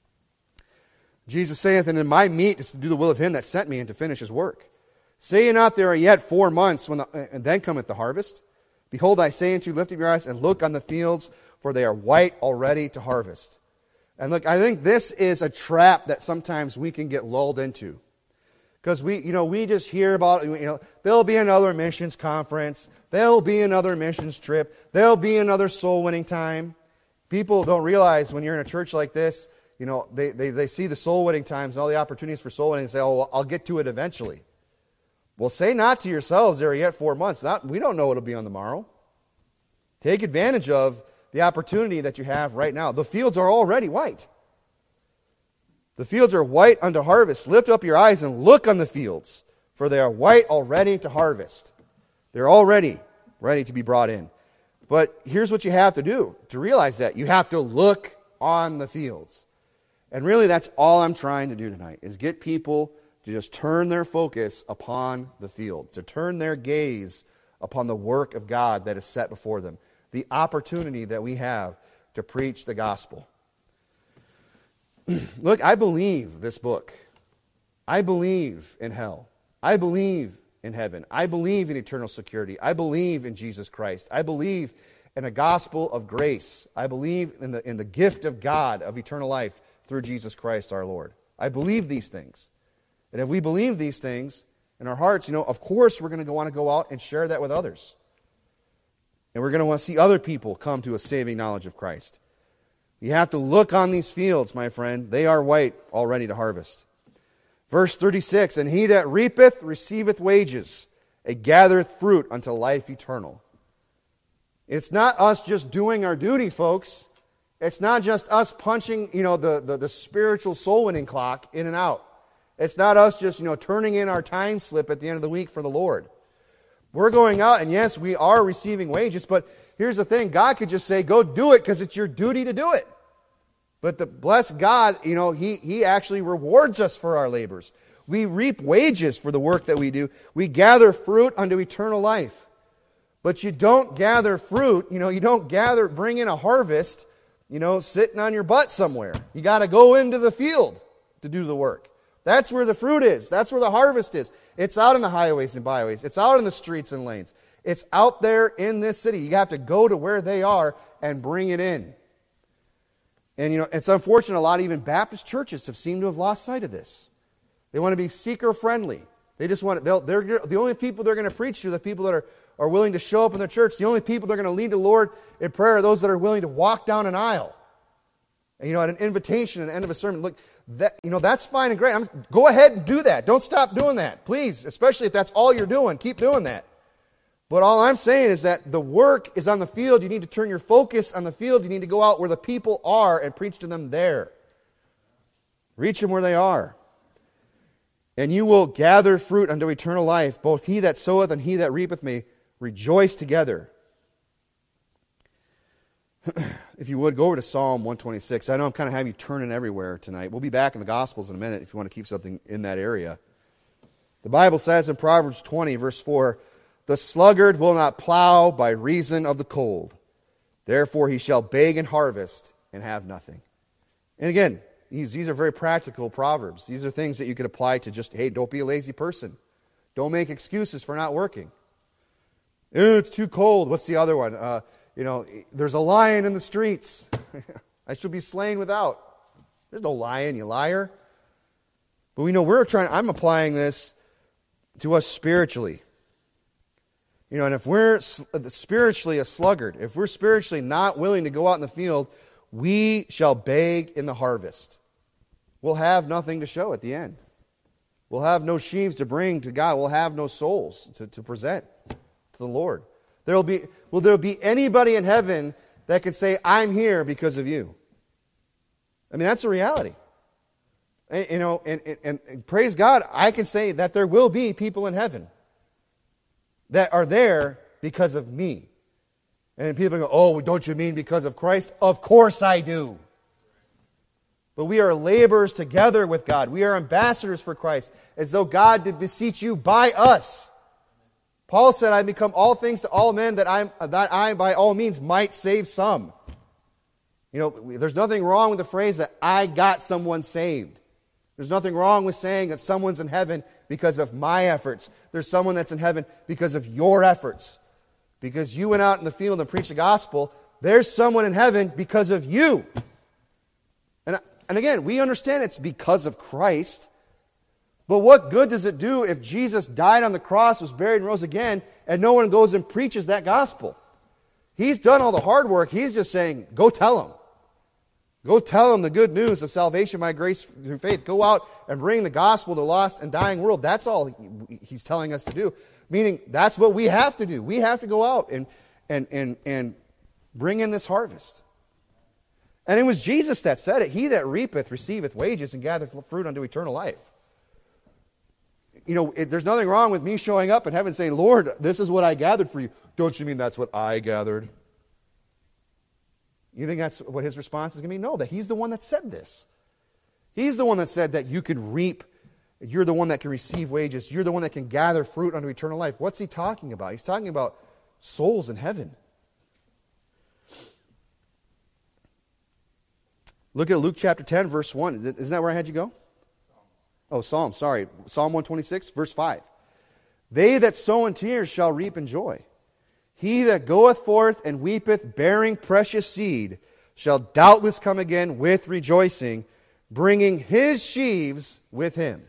Jesus saith, "And in my meat is to do the will of him that sent me and to finish his work. Say ye not, there are yet four months, when the, and then cometh the harvest? Behold, I say unto you, lift up your eyes and look on the fields, for they are white already to harvest." And look, I think this is a trap that sometimes we can get lulled into. Because we, you know, we just hear about, you know, there'll be another missions conference, there'll be another missions trip, there'll be another soul winning time. People don't realize when you're in a church like this, you know, they, they, they see the soul winning times and all the opportunities for soul winning and say, "Oh, well, I'll get to it eventually." Well, say not to yourselves, there are yet four months. Not, we don't know what'll be on the morrow. Take advantage of the opportunity that you have right now. The fields are already white. The fields are white unto harvest. Lift up your eyes and look on the fields, for they are white already to harvest. They're already ready to be brought in. But here's what you have to do to realize that. You have to look on the fields. And really that's all I'm trying to do tonight, is get people to just turn their focus upon the field, to turn their gaze upon the work of God that is set before them, the opportunity that we have to preach the gospel. Look, I believe this book. I believe in hell. I believe in heaven. I believe in eternal security. I believe in Jesus Christ. I believe in a gospel of grace. I believe in the, in the gift of God of eternal life through Jesus Christ our Lord. I believe these things. And if we believe these things in our hearts, you know, of course we're going to want to go out and share that with others. And we're going to want to see other people come to a saving knowledge of Christ. You have to look on these fields, my friend. They are white, all ready to harvest. Verse thirty-six, and he that reapeth receiveth wages, and gathereth fruit unto life eternal. It's not us just doing our duty, folks. It's not just us punching, you know, the, the, the spiritual soul winning clock in and out. It's not us just, you know, turning in our time slip at the end of the week for the Lord. We're going out, and yes, we are receiving wages, but here's the thing. God could just say, go do it because it's your duty to do it. But the blessed God, you know, he, he actually rewards us for our labors. We reap wages for the work that we do. We gather fruit unto eternal life. But you don't gather fruit, you know, you don't gather, bring in a harvest, you know, sitting on your butt somewhere. You got to go into the field to do the work. That's where the fruit is. That's where the harvest is. It's out in the highways and byways. It's out in the streets and lanes. It's out there in this city. You have to go to where they are and bring it in. And, you know, it's unfortunate a lot of even Baptist churches have seemed to have lost sight of this. They want to be seeker-friendly. They just want to, they're, the only people they're going to preach to are the people that are, are willing to show up in their church. The only people they're going to lead the Lord in prayer are those that are willing to walk down an aisle. And, you know, at an invitation, at the end of a sermon, look, that, you know, that's fine and great. I'm, go ahead and do that. Don't stop doing that. Please, especially if that's all you're doing, keep doing that. But all I'm saying is that the work is on the field. You need to turn your focus on the field. You need to go out where the people are and preach to them there. Reach them where they are. And you will gather fruit unto eternal life. Both he that soweth and he that reapeth may rejoice together. If you would, go over to Psalm one twenty-six. I know I'm kind of having you turning everywhere tonight. We'll be back in the Gospels in a minute if you want to keep something in that area. The Bible says in Proverbs twenty, verse four, the sluggard will not plow by reason of the cold. Therefore he shall beg and harvest and have nothing. And again, these, these are very practical proverbs. These are things that you could apply to just, hey, don't be a lazy person. Don't make excuses for not working. Ew, it's too cold. What's the other one? Uh, you know, there's a lion in the streets. I shall be slain without. There's no lion, you liar. But we know we're trying, I'm applying this to us spiritually. You know, and if we're spiritually a sluggard, if we're spiritually not willing to go out in the field, we shall beg in the harvest. We'll have nothing to show at the end. We'll have no sheaves to bring to God. We'll have no souls to, to present to the Lord. There'll be, will there be anybody in heaven that can say, I'm here because of you? I mean, that's a reality. And, you know, and, and, and praise God, I can say that there will be people in heaven that are there because of me. And people go, oh, don't you mean because of Christ? Of course I do. But we are laborers together with God. We are ambassadors for Christ, as though God did beseech you by us. Paul said, I become all things to all men, that I, that I by all means might save some. You know, there's nothing wrong with the phrase that I got someone saved. There's nothing wrong with saying that someone's in heaven because of my efforts. There's someone that's in heaven because of your efforts. Because you went out in the field and preached the gospel, there's someone in heaven because of you. And, and again, we understand it's because of Christ. But what good does it do if Jesus died on the cross, was buried, and rose again, and no one goes and preaches that gospel? He's done all the hard work. He's just saying, go tell them. Go tell them the good news of salvation by grace through faith. Go out and bring the gospel to a lost and dying world. That's all he's telling us to do. Meaning, that's what we have to do. We have to go out and, and, and, and bring in this harvest. And it was Jesus that said it. He that reapeth receiveth wages and gathereth fruit unto eternal life. You know, it, there's nothing wrong with me showing up in heaven saying, Lord, this is what I gathered for you. Don't you mean that's what I gathered? You think that's what his response is going to be? No, that he's the one that said this. He's the one that said that you can reap. You're the one that can receive wages. You're the one that can gather fruit unto eternal life. What's he talking about? He's talking about souls in heaven. Look at Luke chapter ten, verse one. Isn't that where I had you go? Oh, Psalm, sorry. Psalm one twenty-six, verse five. They that sow in tears shall reap in joy. He that goeth forth and weepeth, bearing precious seed, shall doubtless come again with rejoicing, bringing his sheaves with him.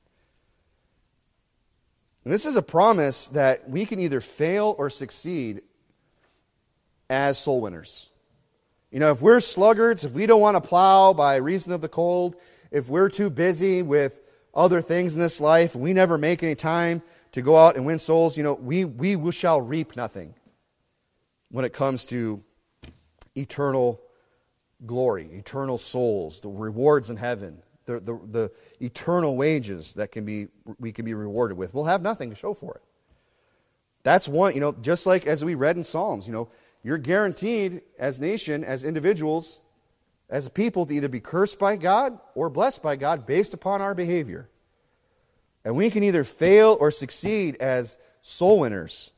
And this is a promise that we can either fail or succeed as soul winners. You know, if we're sluggards, if we don't want to plow by reason of the cold, if we're too busy with other things in this life, we never make any time to go out and win souls, you know, we, we shall reap nothing when it comes to eternal glory, eternal souls, the rewards in heaven, the, the, the eternal wages that can be we can be rewarded with. We'll have nothing to show for it. That's one, you know, just like as we read in Psalms, you know, you're guaranteed as nation, as individuals, as a people to either be cursed by God or blessed by God based upon our behavior. And we can either fail or succeed as soul winners.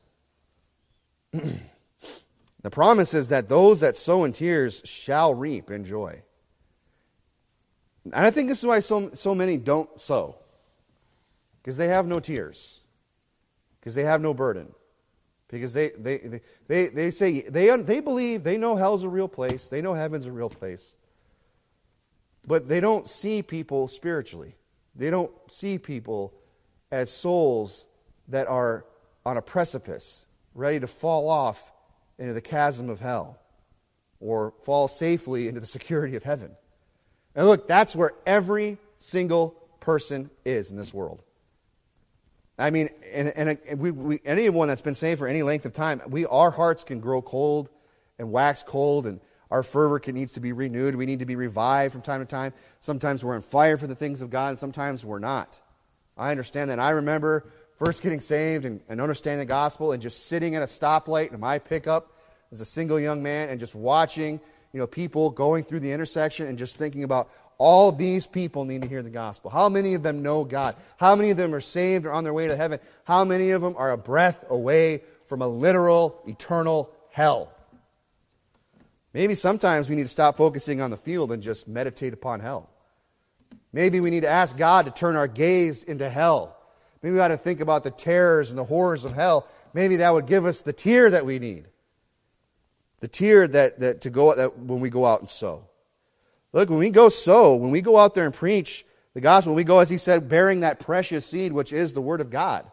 The promise is that those that sow in tears shall reap in joy. And I think this is why so, so many don't sow. Because they have no tears. Because they have no burden. Because they they, they, they, they say, they, they believe, they know hell's a real place. They know heaven's a real place. But they don't see people spiritually. They don't see people as souls that are on a precipice, ready to fall off into the chasm of hell, or fall safely into the security of heaven. And look, that's where every single person is in this world. I mean, and, and we, we, anyone that's been saved for any length of time, we our hearts can grow cold and wax cold, and our fervor can, needs to be renewed. We need to be revived from time to time. Sometimes we're on fire for the things of God, and sometimes we're not. I understand that. I remember first getting saved and, and understanding the gospel and just sitting at a stoplight in my pickup as a single young man and just watching, you know, people going through the intersection and just thinking about all these people need to hear the gospel. How many of them know God? How many of them are saved or on their way to heaven? How many of them are a breath away from a literal, eternal hell? Maybe sometimes we need to stop focusing on the field and just meditate upon hell. Maybe we need to ask God to turn our gaze into hell. Maybe we ought to think about the terrors and the horrors of hell. Maybe that would give us the tear that we need. The tear that, that to go that when we go out and sow. Look, when we go sow, when we go out there and preach the gospel, when we go, as he said, bearing that precious seed, which is the word of God.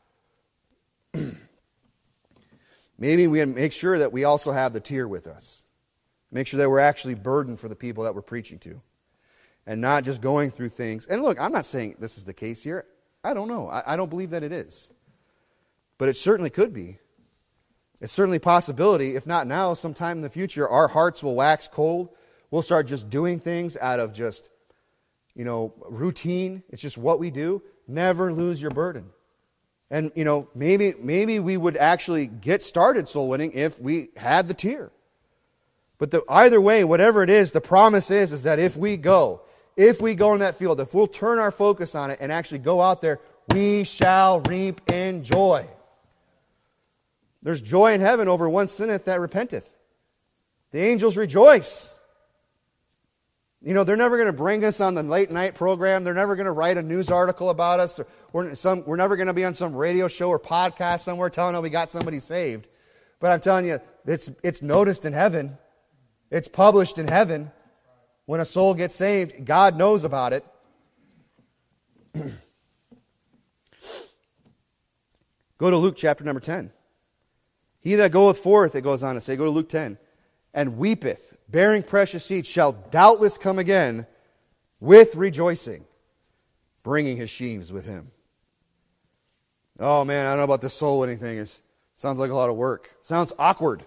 Maybe we make sure that we also have the tear with us. Make sure that we're actually burdened for the people that we're preaching to. And not just going through things. And look, I'm not saying this is the case here. I don't know. I, I don't believe that it is. But it certainly could be. It's certainly a possibility. If not now, sometime in the future, our hearts will wax cold. We'll start just doing things out of just, you know, routine. It's just what we do. Never lose your burden. And, you know, maybe maybe we would actually get started soul winning if we had the tear. But the, either way, whatever it is, the promise is, is that if we go, if we go in that field, if we'll turn our focus on it and actually go out there, we shall reap in joy. There's joy in heaven over one sinneth that repenteth. The angels rejoice. You know, they're never going to bring us on the late night program. They're never going to write a news article about us. We're, some, we're never going to be on some radio show or podcast somewhere telling them we got somebody saved. But I'm telling you, it's, it's noticed in heaven. It's published in heaven. When a soul gets saved, God knows about it. Go to Luke chapter number ten. He that goeth forth, it goes on to say, go to Luke ten, and weepeth, bearing precious seed, shall doubtless come again with rejoicing, bringing his sheaves with him. Oh man, I don't know about this soul winning thing. It sounds like a lot of work. Sounds awkward.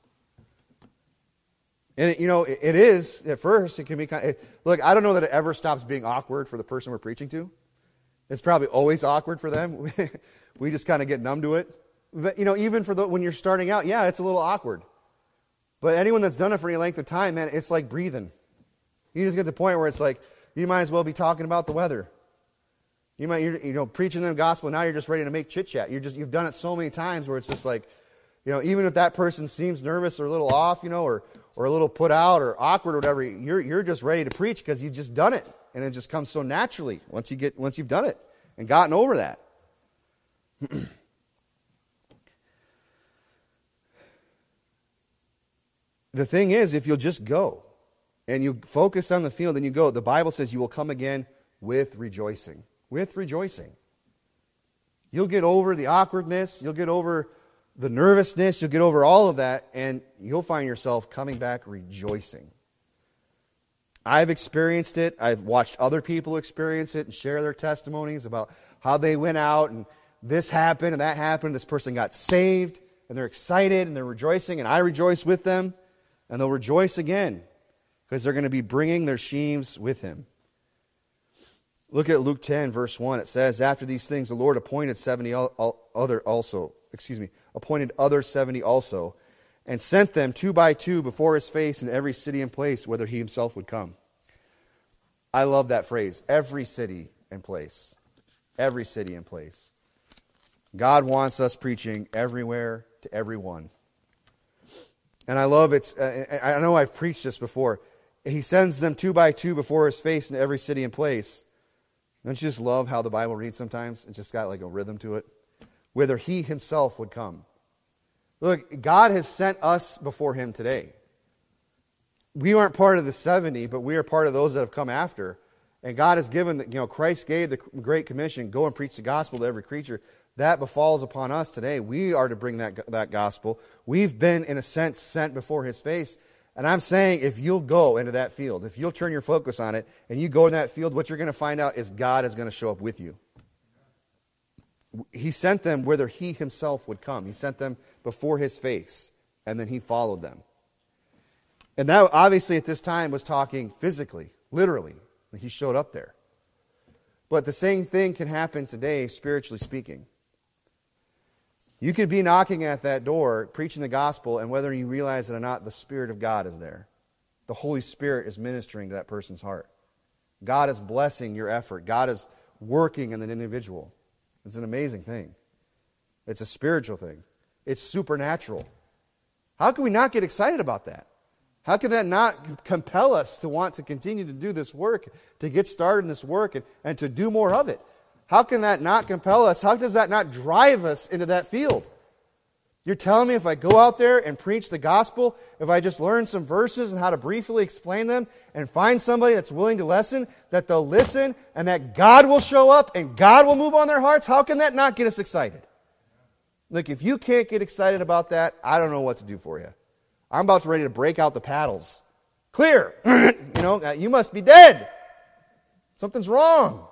And, it, you know, it, it is, at first, it can be kind of, it, look, I don't know that it ever stops being awkward for the person we're preaching to. It's probably always awkward for them. We just kind of get numb to it. But, you know, even for the, when you're starting out, yeah, it's a little awkward. But anyone that's done it for any length of time, man, it's like breathing. You just get to the point where it's like, you might as well be talking about the weather. You might, you're, you know, preaching the gospel, now you're just ready to make chit-chat. You're just, you've done it so many times where it's just like, you know, even if that person seems nervous or a little off, you know, or or a little put out or awkward or whatever, you're you're just ready to preach because you've just done it. and it just comes so naturally once you get once you've done it and gotten over that. The thing is, if you'll just go and you focus on the field and you go, the Bible says you will come again with rejoicing. With rejoicing. You'll get over the awkwardness, you'll get over the nervousness, you'll get over all of that, and you'll find yourself coming back rejoicing. I've experienced it. I've watched other people experience it and share their testimonies about how they went out and this happened and that happened. This person got saved, and they're excited and they're rejoicing, and I rejoice with them, and they'll rejoice again because they're going to be bringing their sheaves with him. Look at Luke ten, verse one. It says, after these things, the Lord appointed seventy other also, excuse me, appointed other seventy also, and sent them two by two before his face in every city and place, whither he himself would come. I love that phrase, every city and place. Every city and place. God wants us preaching everywhere to everyone. And I love it. Uh, I know I've preached this before. He sends them two by two before his face in every city and place. Don't you just love how the Bible reads sometimes? It's just got like a rhythm to it. Whither he himself would come. Look, God has sent us before him today. We aren't part of the seventy, but we are part of those that have come after. And God has given, you know, Christ gave the Great Commission, go and preach the gospel to every creature. That befalls upon us today. We are to bring that, that gospel. We've been, in a sense, sent before his face. And I'm saying, if you'll go into that field, if you'll turn your focus on it, and you go in that field, what you're going to find out is God is going to show up with you. He sent them whither he himself would come. He sent them before his face, and then he followed them. And that, obviously, at this time, was talking physically, literally. He showed up there. But the same thing can happen today, spiritually speaking. You could be knocking at that door, preaching the gospel, and whether you realize it or not, the Spirit of God is there. The Holy Spirit is ministering to that person's heart. God is blessing your effort. God is working in an individual. It's an amazing thing. It's a spiritual thing. It's supernatural. How can we not get excited about that? How can that not compel us to want to continue to do this work, to get started in this work, and, and to do more of it? How can that not compel us? How does that not drive us into that field? You're telling me if I go out there and preach the gospel, if I just learn some verses and how to briefly explain them and find somebody that's willing to listen, that they'll listen and that God will show up and God will move on their hearts? How can that not get us excited? Look, if you can't get excited about that, I don't know what to do for you. I'm about to ready to break out the paddles. Clear. You know, you must be dead. Something's wrong.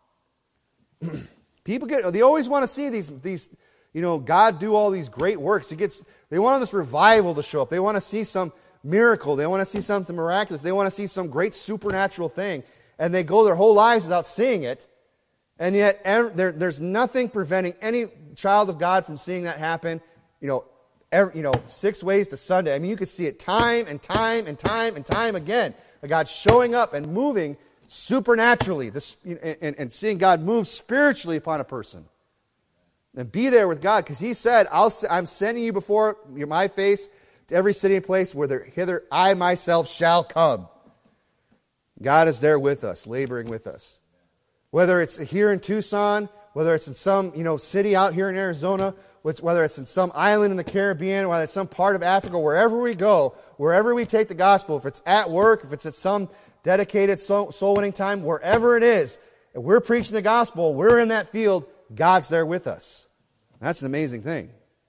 People get, they always want to see these, these, you know, God do all these great works. He gets, they want this revival to show up. They want to see some miracle. They want to see something miraculous. They want to see some great supernatural thing. And they go their whole lives without seeing it. And yet, there, there's nothing preventing any child of God from seeing that happen, you know, every, you know, six ways to Sunday. I mean, you could see it time and time and time and time again. God showing up and moving supernaturally, this, and, and seeing God move spiritually upon a person. And be there with God, because he said, I'll, I'm sending you before my face to every city and place where hither I myself shall come. God is there with us, laboring with us. Whether it's here in Tucson, whether it's in some, you know, city out here in Arizona, whether it's in some island in the Caribbean, whether it's some part of Africa, wherever we go, wherever we take the gospel, if it's at work, if it's at some dedicated soul winning time, wherever it is, if we're preaching the gospel, we're in that field, God's there with us. That's an amazing thing.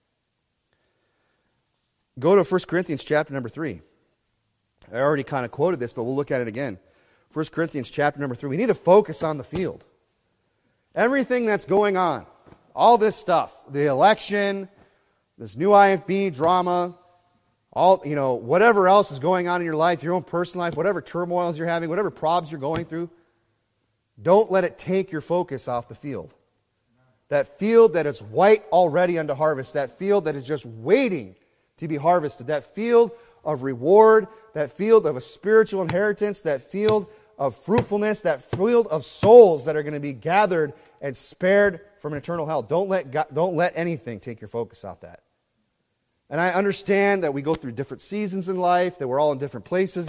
Go to First Corinthians chapter number three. I already kind of quoted this, but we'll look at it again. First Corinthians chapter number three. We need to focus on the field. Everything that's going on, all this stuff, the election, this new I F B drama, all, you know, whatever else is going on in your life, your own personal life, whatever turmoils you're having, whatever problems you're going through, don't let it take your focus off the field. That field that is white already unto harvest, that field that is just waiting to be harvested, that field of reward, that field of a spiritual inheritance, that field of fruitfulness, that field of souls that are going to be gathered and spared from an eternal hell. Don't let God, don't let anything take your focus off that. And I understand that we go through different seasons in life, that we're all in different places of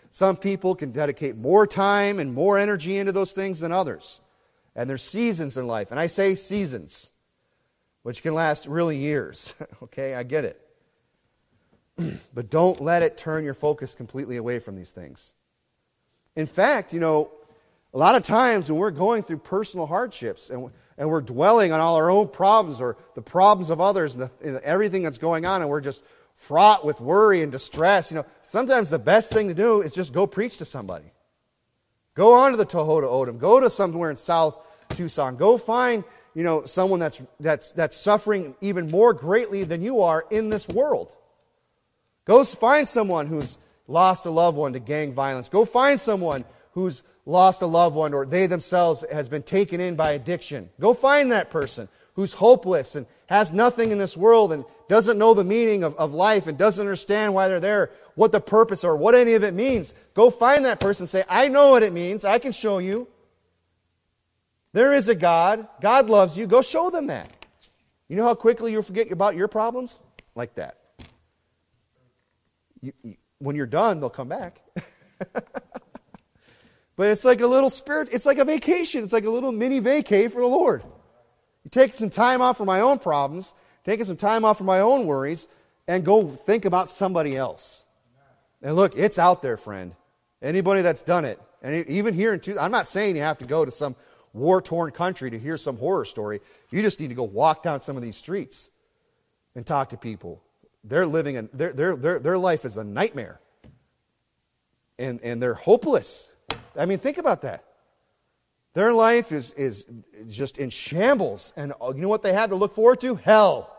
Some people can dedicate more time and more energy into those things than others. And there's seasons in life. And I say seasons, which can last really years. Okay, I get it. But don't let it turn your focus completely away from these things. In fact, you know, a lot of times when we're going through personal hardships and, and we're dwelling on all our own problems or the problems of others and, the, and everything that's going on, and we're just fraught with worry and distress, you know, sometimes the best thing to do is just go preach to somebody. Go on to the Tohoto O'odham. Go to somewhere in South Tucson. Go find, you know, someone that's that's that's suffering even more greatly than you are in this world. Go find someone who's lost a loved one to gang violence. Go find someone who's lost a loved one or they themselves has been taken in by addiction. Go find that person who's hopeless and has nothing in this world and doesn't know the meaning of, of life and doesn't understand why they're there, what the purpose or what any of it means. Go find that person and say, I know what it means. I can show you. There is a God. God loves you. Go show them that. You know how quickly you forget about your problems? Like that. You, you, when you're done, they'll come back. But it's like a little spirit, it's like a vacation. It's like a little mini vacay for the Lord. You take some time off from my own problems, taking some time off from my own worries, and go think about somebody else. And look, it's out there, friend. Anybody that's done it, and even here in two, I'm not saying you have to go to some war-torn country to hear some horror story. You just need to go walk down some of these streets and talk to people. They're living, a, their, their, their, their life is a nightmare. And, and they're hopeless. I mean, think about that. Their life is, is just in shambles. And you know what they have to look forward to? Hell.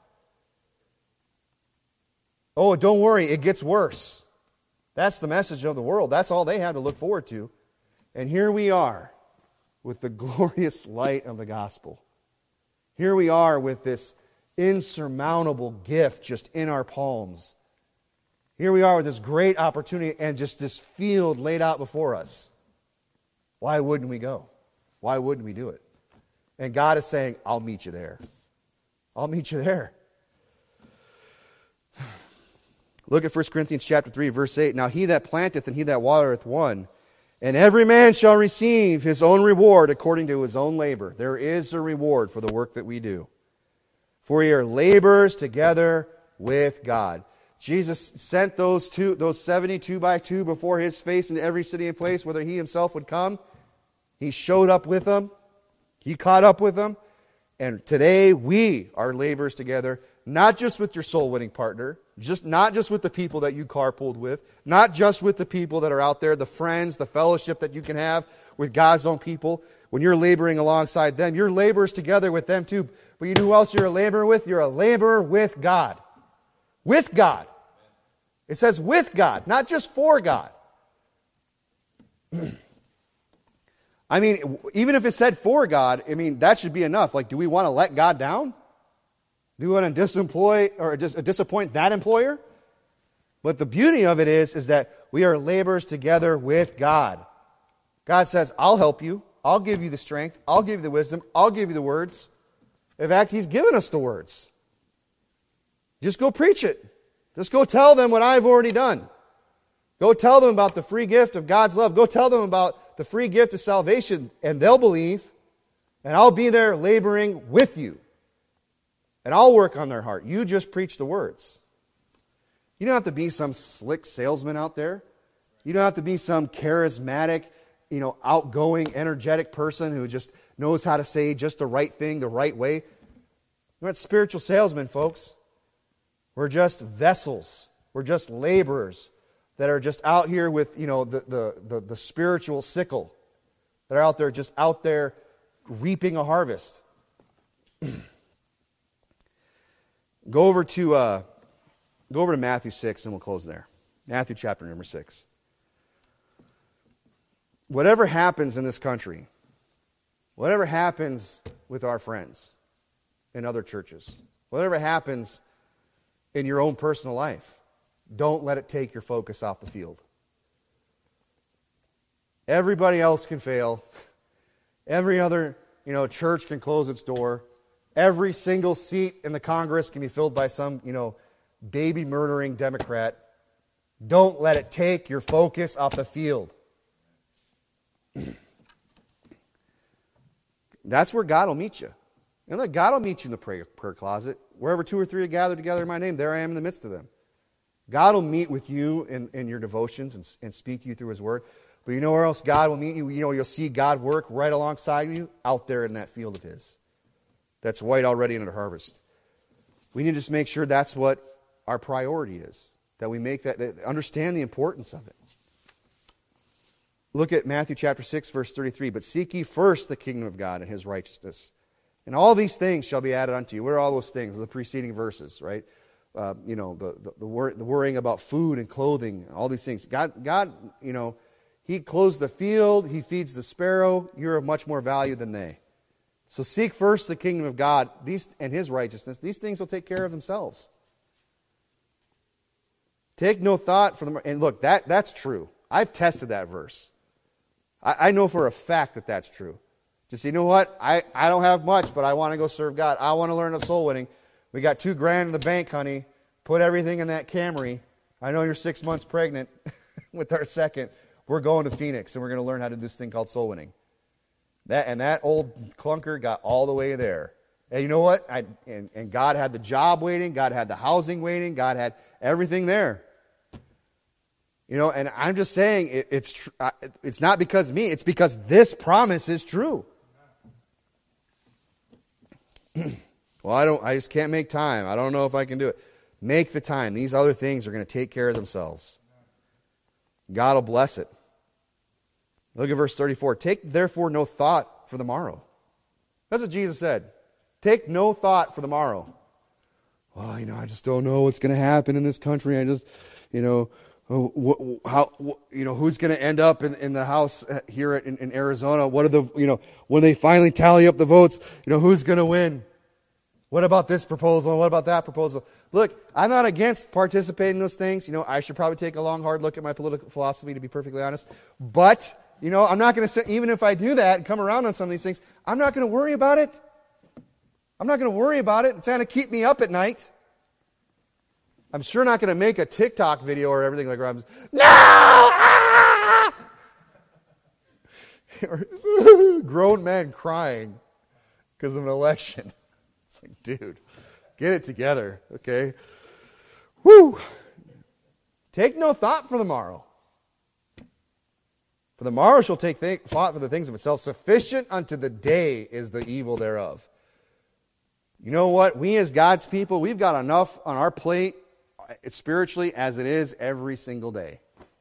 Oh, don't worry, it gets worse. That's the message of the world. That's all they have to look forward to. And here we are with the glorious light of the gospel. Here we are with this insurmountable gift just in our palms. Here we are with this great opportunity and just this field laid out before us. Why wouldn't we go? Why wouldn't we do it? And God is saying, I'll meet you there. I'll meet you there. Look at First Corinthians chapter three, verse eight. Now he that planteth and he that watereth one, and every man shall receive his own reward according to his own labor. There is a reward for the work that we do. For we are laborers together with God. Jesus sent those two, those seventy-two by two before his face into every city and place, whether he himself would come. He showed up with them. He caught up with them. And today we are laborers together, not just with your soul-winning partner, just not just with the people that you carpooled with, not just with the people that are out there, the friends, the fellowship that you can have with God's own people. When you're laboring alongside them, you're laborers together with them too. But you know who else you're a laborer with? You're a laborer with God. With God. It says with God, not just for God. I mean, even if it said for God, I mean, that should be enough. Like, do we want to let God down? Do we want to disemploy or dis- disappoint that employer? But the beauty of it is, is that we are laborers together with God. God says, I'll help you. I'll give you the strength. I'll give you the wisdom. I'll give you the words. In fact, He's given us the words. Just go preach it. Just go tell them what I've already done. Go tell them about the free gift of God's love. Go tell them about the free gift of salvation, and they'll believe, and I'll be there laboring with you. And I'll work on their heart. You just preach the words. You don't have to be some slick salesman out there. You don't have to be some charismatic, you know, outgoing, energetic person who just knows how to say just the right thing the right way. We're not spiritual salesmen, folks. We're just vessels. We're just laborers that are just out here with, you know, the, the, the, the spiritual sickle. That are out there, just out there reaping a harvest. Go over to uh, go over to Matthew six and we'll close there. Matthew chapter number six. Whatever happens in this country, whatever happens with our friends in other churches, whatever happens in your own personal life, don't let it take your focus off the field. Everybody else can fail. Every other, you know, church can close its door. Every single seat in the Congress can be filled by some, you know, baby murdering Democrat. Don't let it take your focus off the field. That's where God will meet you. And look, God will meet you in the prayer, prayer closet. Wherever two or three are gathered together in my name, there I am in the midst of them. God will meet with you in, in your devotions and, and speak to you through His Word. But you know where else God will meet you? You know, you'll see God work right alongside you out there in that field of His. That's white already in the harvest. We need to just make sure that's what our priority is. That we make that, that understand the importance of it. Look at Matthew chapter six, verse thirty-three. But seek ye first the kingdom of God and His righteousness, and all these things shall be added unto you. What are all those things? The preceding verses, right? Uh, you know, the the, the, wor- the worrying about food and clothing, all these things. God, God, you know, He clothes the field, He feeds the sparrow. You're of much more value than they. So seek first the kingdom of God these and His righteousness. These things will take care of themselves. Take no thought for them. And look, that, that's true. I've tested that verse. I, I know for a fact that that's true. Just, you know what? I, I don't have much, but I want to go serve God. I want to learn a soul winning. We got two grand in the bank, honey. Put everything in that Camry. I know you're six months pregnant with our second. We're going to Phoenix, and we're going to learn how to do this thing called soul winning. That And that old clunker got all the way there. And you know what? I, and, and God had the job waiting. God had the housing waiting. God had everything there. You know, and I'm just saying, it, it's tr- it's not because of me. It's because this promise is true. Well, I don't. I just can't make time. I don't know if I can do it. Make the time. These other things are going to take care of themselves. God will bless it. Look at verse thirty-four. Take therefore no thought for the morrow. That's what Jesus said. Take no thought for the morrow. Well, you know, I just don't know what's going to happen in this country. I just, you know. Oh, how, you know, who's going to end up in, in the House here in, in Arizona? What are the, you know, when they finally tally up the votes, you know, who's going to win? What about this proposal? What about that proposal? Look, I'm not against participating in those things. You know, I should probably take a long, hard look at my political philosophy, to be perfectly honest. But, you know, I'm not going to say, even if I do that and come around on some of these things, I'm not going to worry about it. I'm not going to worry about it. It's going to keep me up at night. I'm sure not going to make a TikTok video or everything like that. No! Ah! Grown men crying because of an election. It's like, dude, get it together, okay? Woo! Take no thought for the morrow. For the morrow shall take th- thought for the things of itself. Sufficient unto the day is the evil thereof. You know what? We as God's people, we've got enough on our plate spiritually as it is every single day.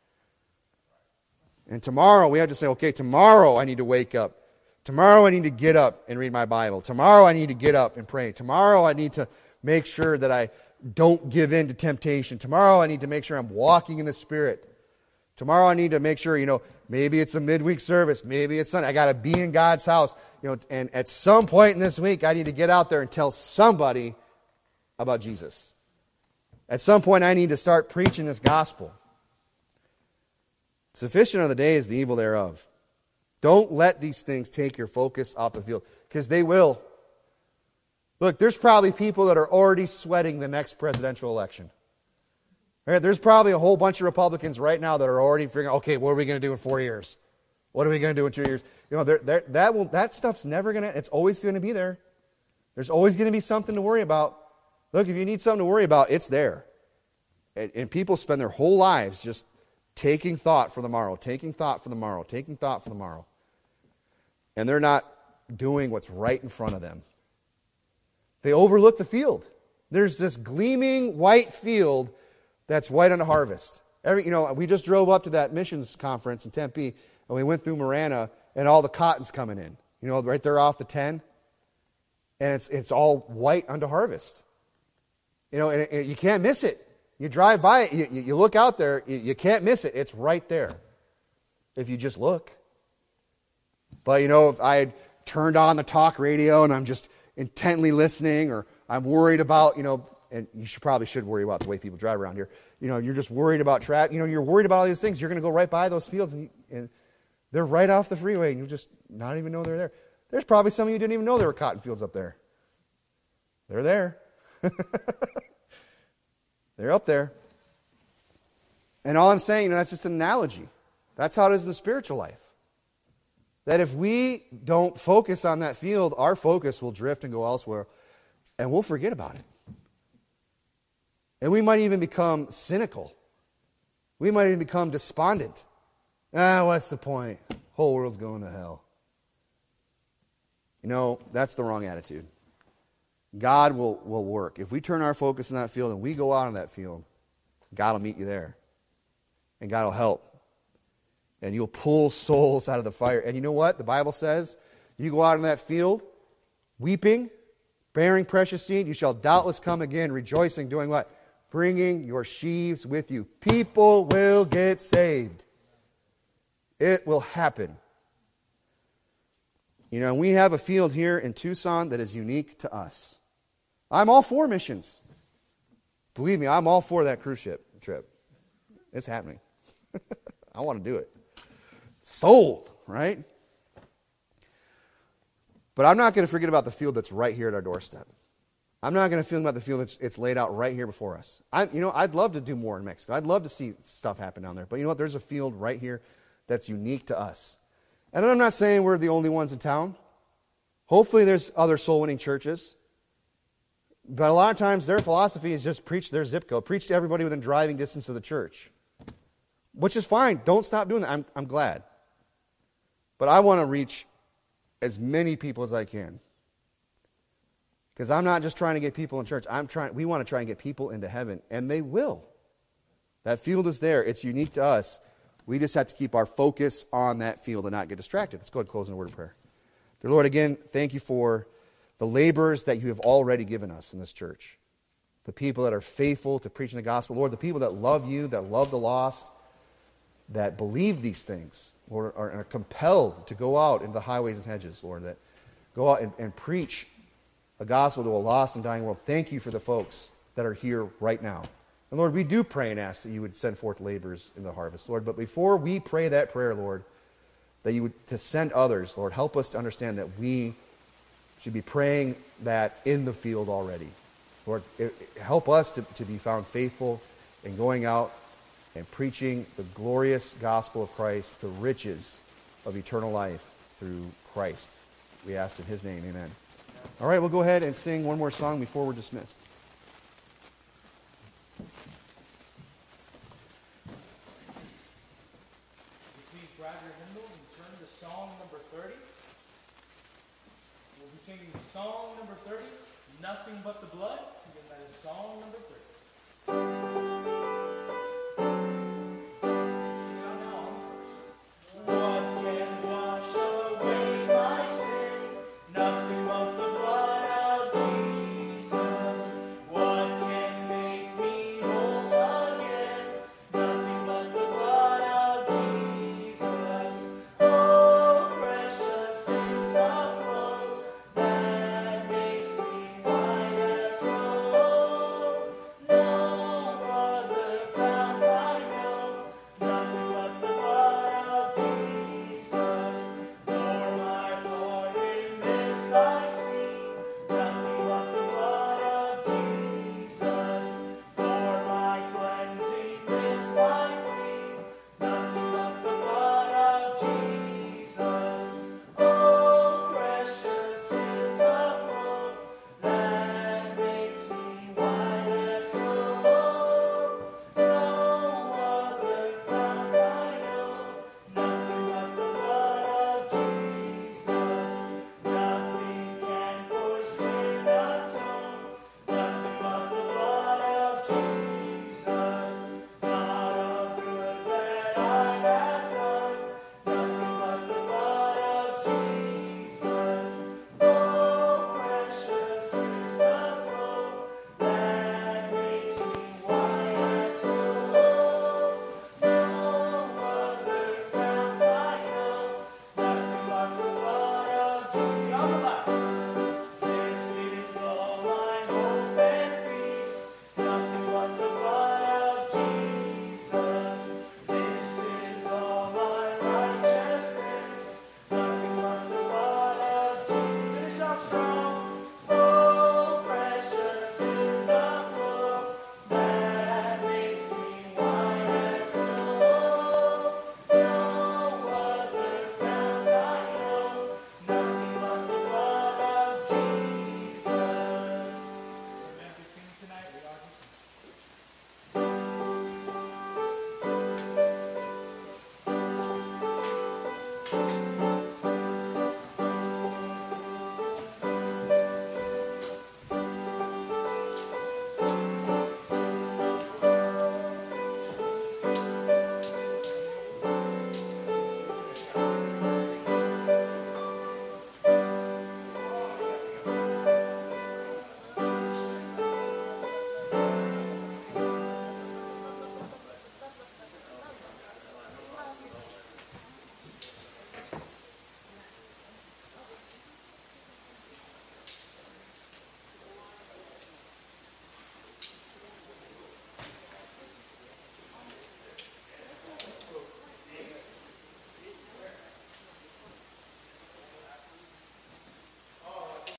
And tomorrow we have to say, okay, tomorrow I need to wake up. Tomorrow I need to get up and read my Bible. Tomorrow I need to get up and pray. Tomorrow I need to make sure that I don't give in to temptation. Tomorrow I need to make sure I'm walking in the Spirit. Tomorrow I need to make sure, you know, maybe it's a midweek service. Maybe it's Sunday. I got to be in God's house. You know, and at some point in this week I need to get out there and tell somebody about Jesus. At some point, I need to start preaching this gospel. Sufficient of the day is the evil thereof. Don't let these things take your focus off the field, because they will. Look, there's probably people that are already sweating the next presidential election. Right? There's probably a whole bunch of Republicans right now that are already figuring, okay, what are we going to do in four years? What are we going to do in two years? You know, they're, they're, that will that stuff's never going to. It's always going to be there. There's always going to be something to worry about. Look, if you need something to worry about, it's there. And, and people spend their whole lives just taking thought for the morrow, taking thought for the morrow, taking thought for the morrow. And they're not doing what's right in front of them. They overlook the field. There's this gleaming white field that's white on the harvest. Every, you know, we just drove up to that missions conference in Tempe, and we went through Marana, and all the cotton's coming in. You know, right there off the ten. And it's it's all white unto harvest. You know, and, it, and you can't miss it. You drive by it, you, you look out there, you, you can't miss it. It's right there if you just look. But, you know, if I had turned on the talk radio and I'm just intently listening, or I'm worried about, you know, and you should probably should worry about the way people drive around here. You know, you're just worried about traffic. You know, you're worried about all these things. You're going to go right by those fields, and, you, and they're right off the freeway, and you just not even know they're there. There's probably some of you didn't even know there were cotton fields up there. They're there. They're up there. And all I'm saying, you know, that's just an analogy. That's how it is in the spiritual life. That if we don't focus on that field, our focus will drift and go elsewhere, and we'll forget about it. And we might even become cynical. We might even become despondent. Ah, what's the point? Whole world's going to hell. You know, that's the wrong attitude. God will, will work. If we turn our focus on that field and we go out on that field, God will meet you there. And God will help. And you'll pull souls out of the fire. And you know what? The Bible says, you go out in that field, weeping, bearing precious seed, you shall doubtless come again, rejoicing, doing what? Bringing your sheaves with you. People will get saved. It will happen. You know, we have a field here in Tucson that is unique to us. I'm all for missions. Believe me, I'm all for that cruise ship trip. It's happening. I want to do it. Sold, right? But I'm not going to forget about the field that's right here at our doorstep. I'm not going to forget about the field that's it's laid out right here before us. I, you know, I'd love to do more in Mexico. I'd love to see stuff happen down there. But you know what? There's a field right here that's unique to us. And I'm not saying we're the only ones in town. Hopefully there's other soul-winning churches. But a lot of times their philosophy is just preach their zip code. Preach to everybody within driving distance of the church. Which is fine. Don't stop doing that. I'm, I'm glad. But I want to reach as many people as I can. Because I'm not just trying to get people in church. I'm trying. We want to try and get people into heaven. And they will. That field is there. It's unique to us. We just have to keep our focus on that field and not get distracted. Let's go ahead and close in a word of prayer. Dear Lord, again, thank you for the laborers that you have already given us in this church. The people that are faithful to preaching the gospel. Lord, the people that love you, that love the lost, that believe these things, Lord, are, are compelled to go out into the highways and hedges, Lord, that go out and, and preach a gospel to a lost and dying world. Thank you for the folks that are here right now. And Lord, we do pray and ask that you would send forth laborers in the harvest, Lord. But before we pray that prayer, Lord, that you would to send others, Lord, help us to understand that we should be praying that in the field already. Lord, it, it, help us to, to be found faithful in going out and preaching the glorious gospel of Christ, the riches of eternal life through Christ. We ask in his name, amen. All right, we'll go ahead and sing one more song before we're dismissed. Please grab your hymnals and turn to Song number thirty. We'll be singing Song number thirty, Nothing But the Blood. Again, that is Song number thirty.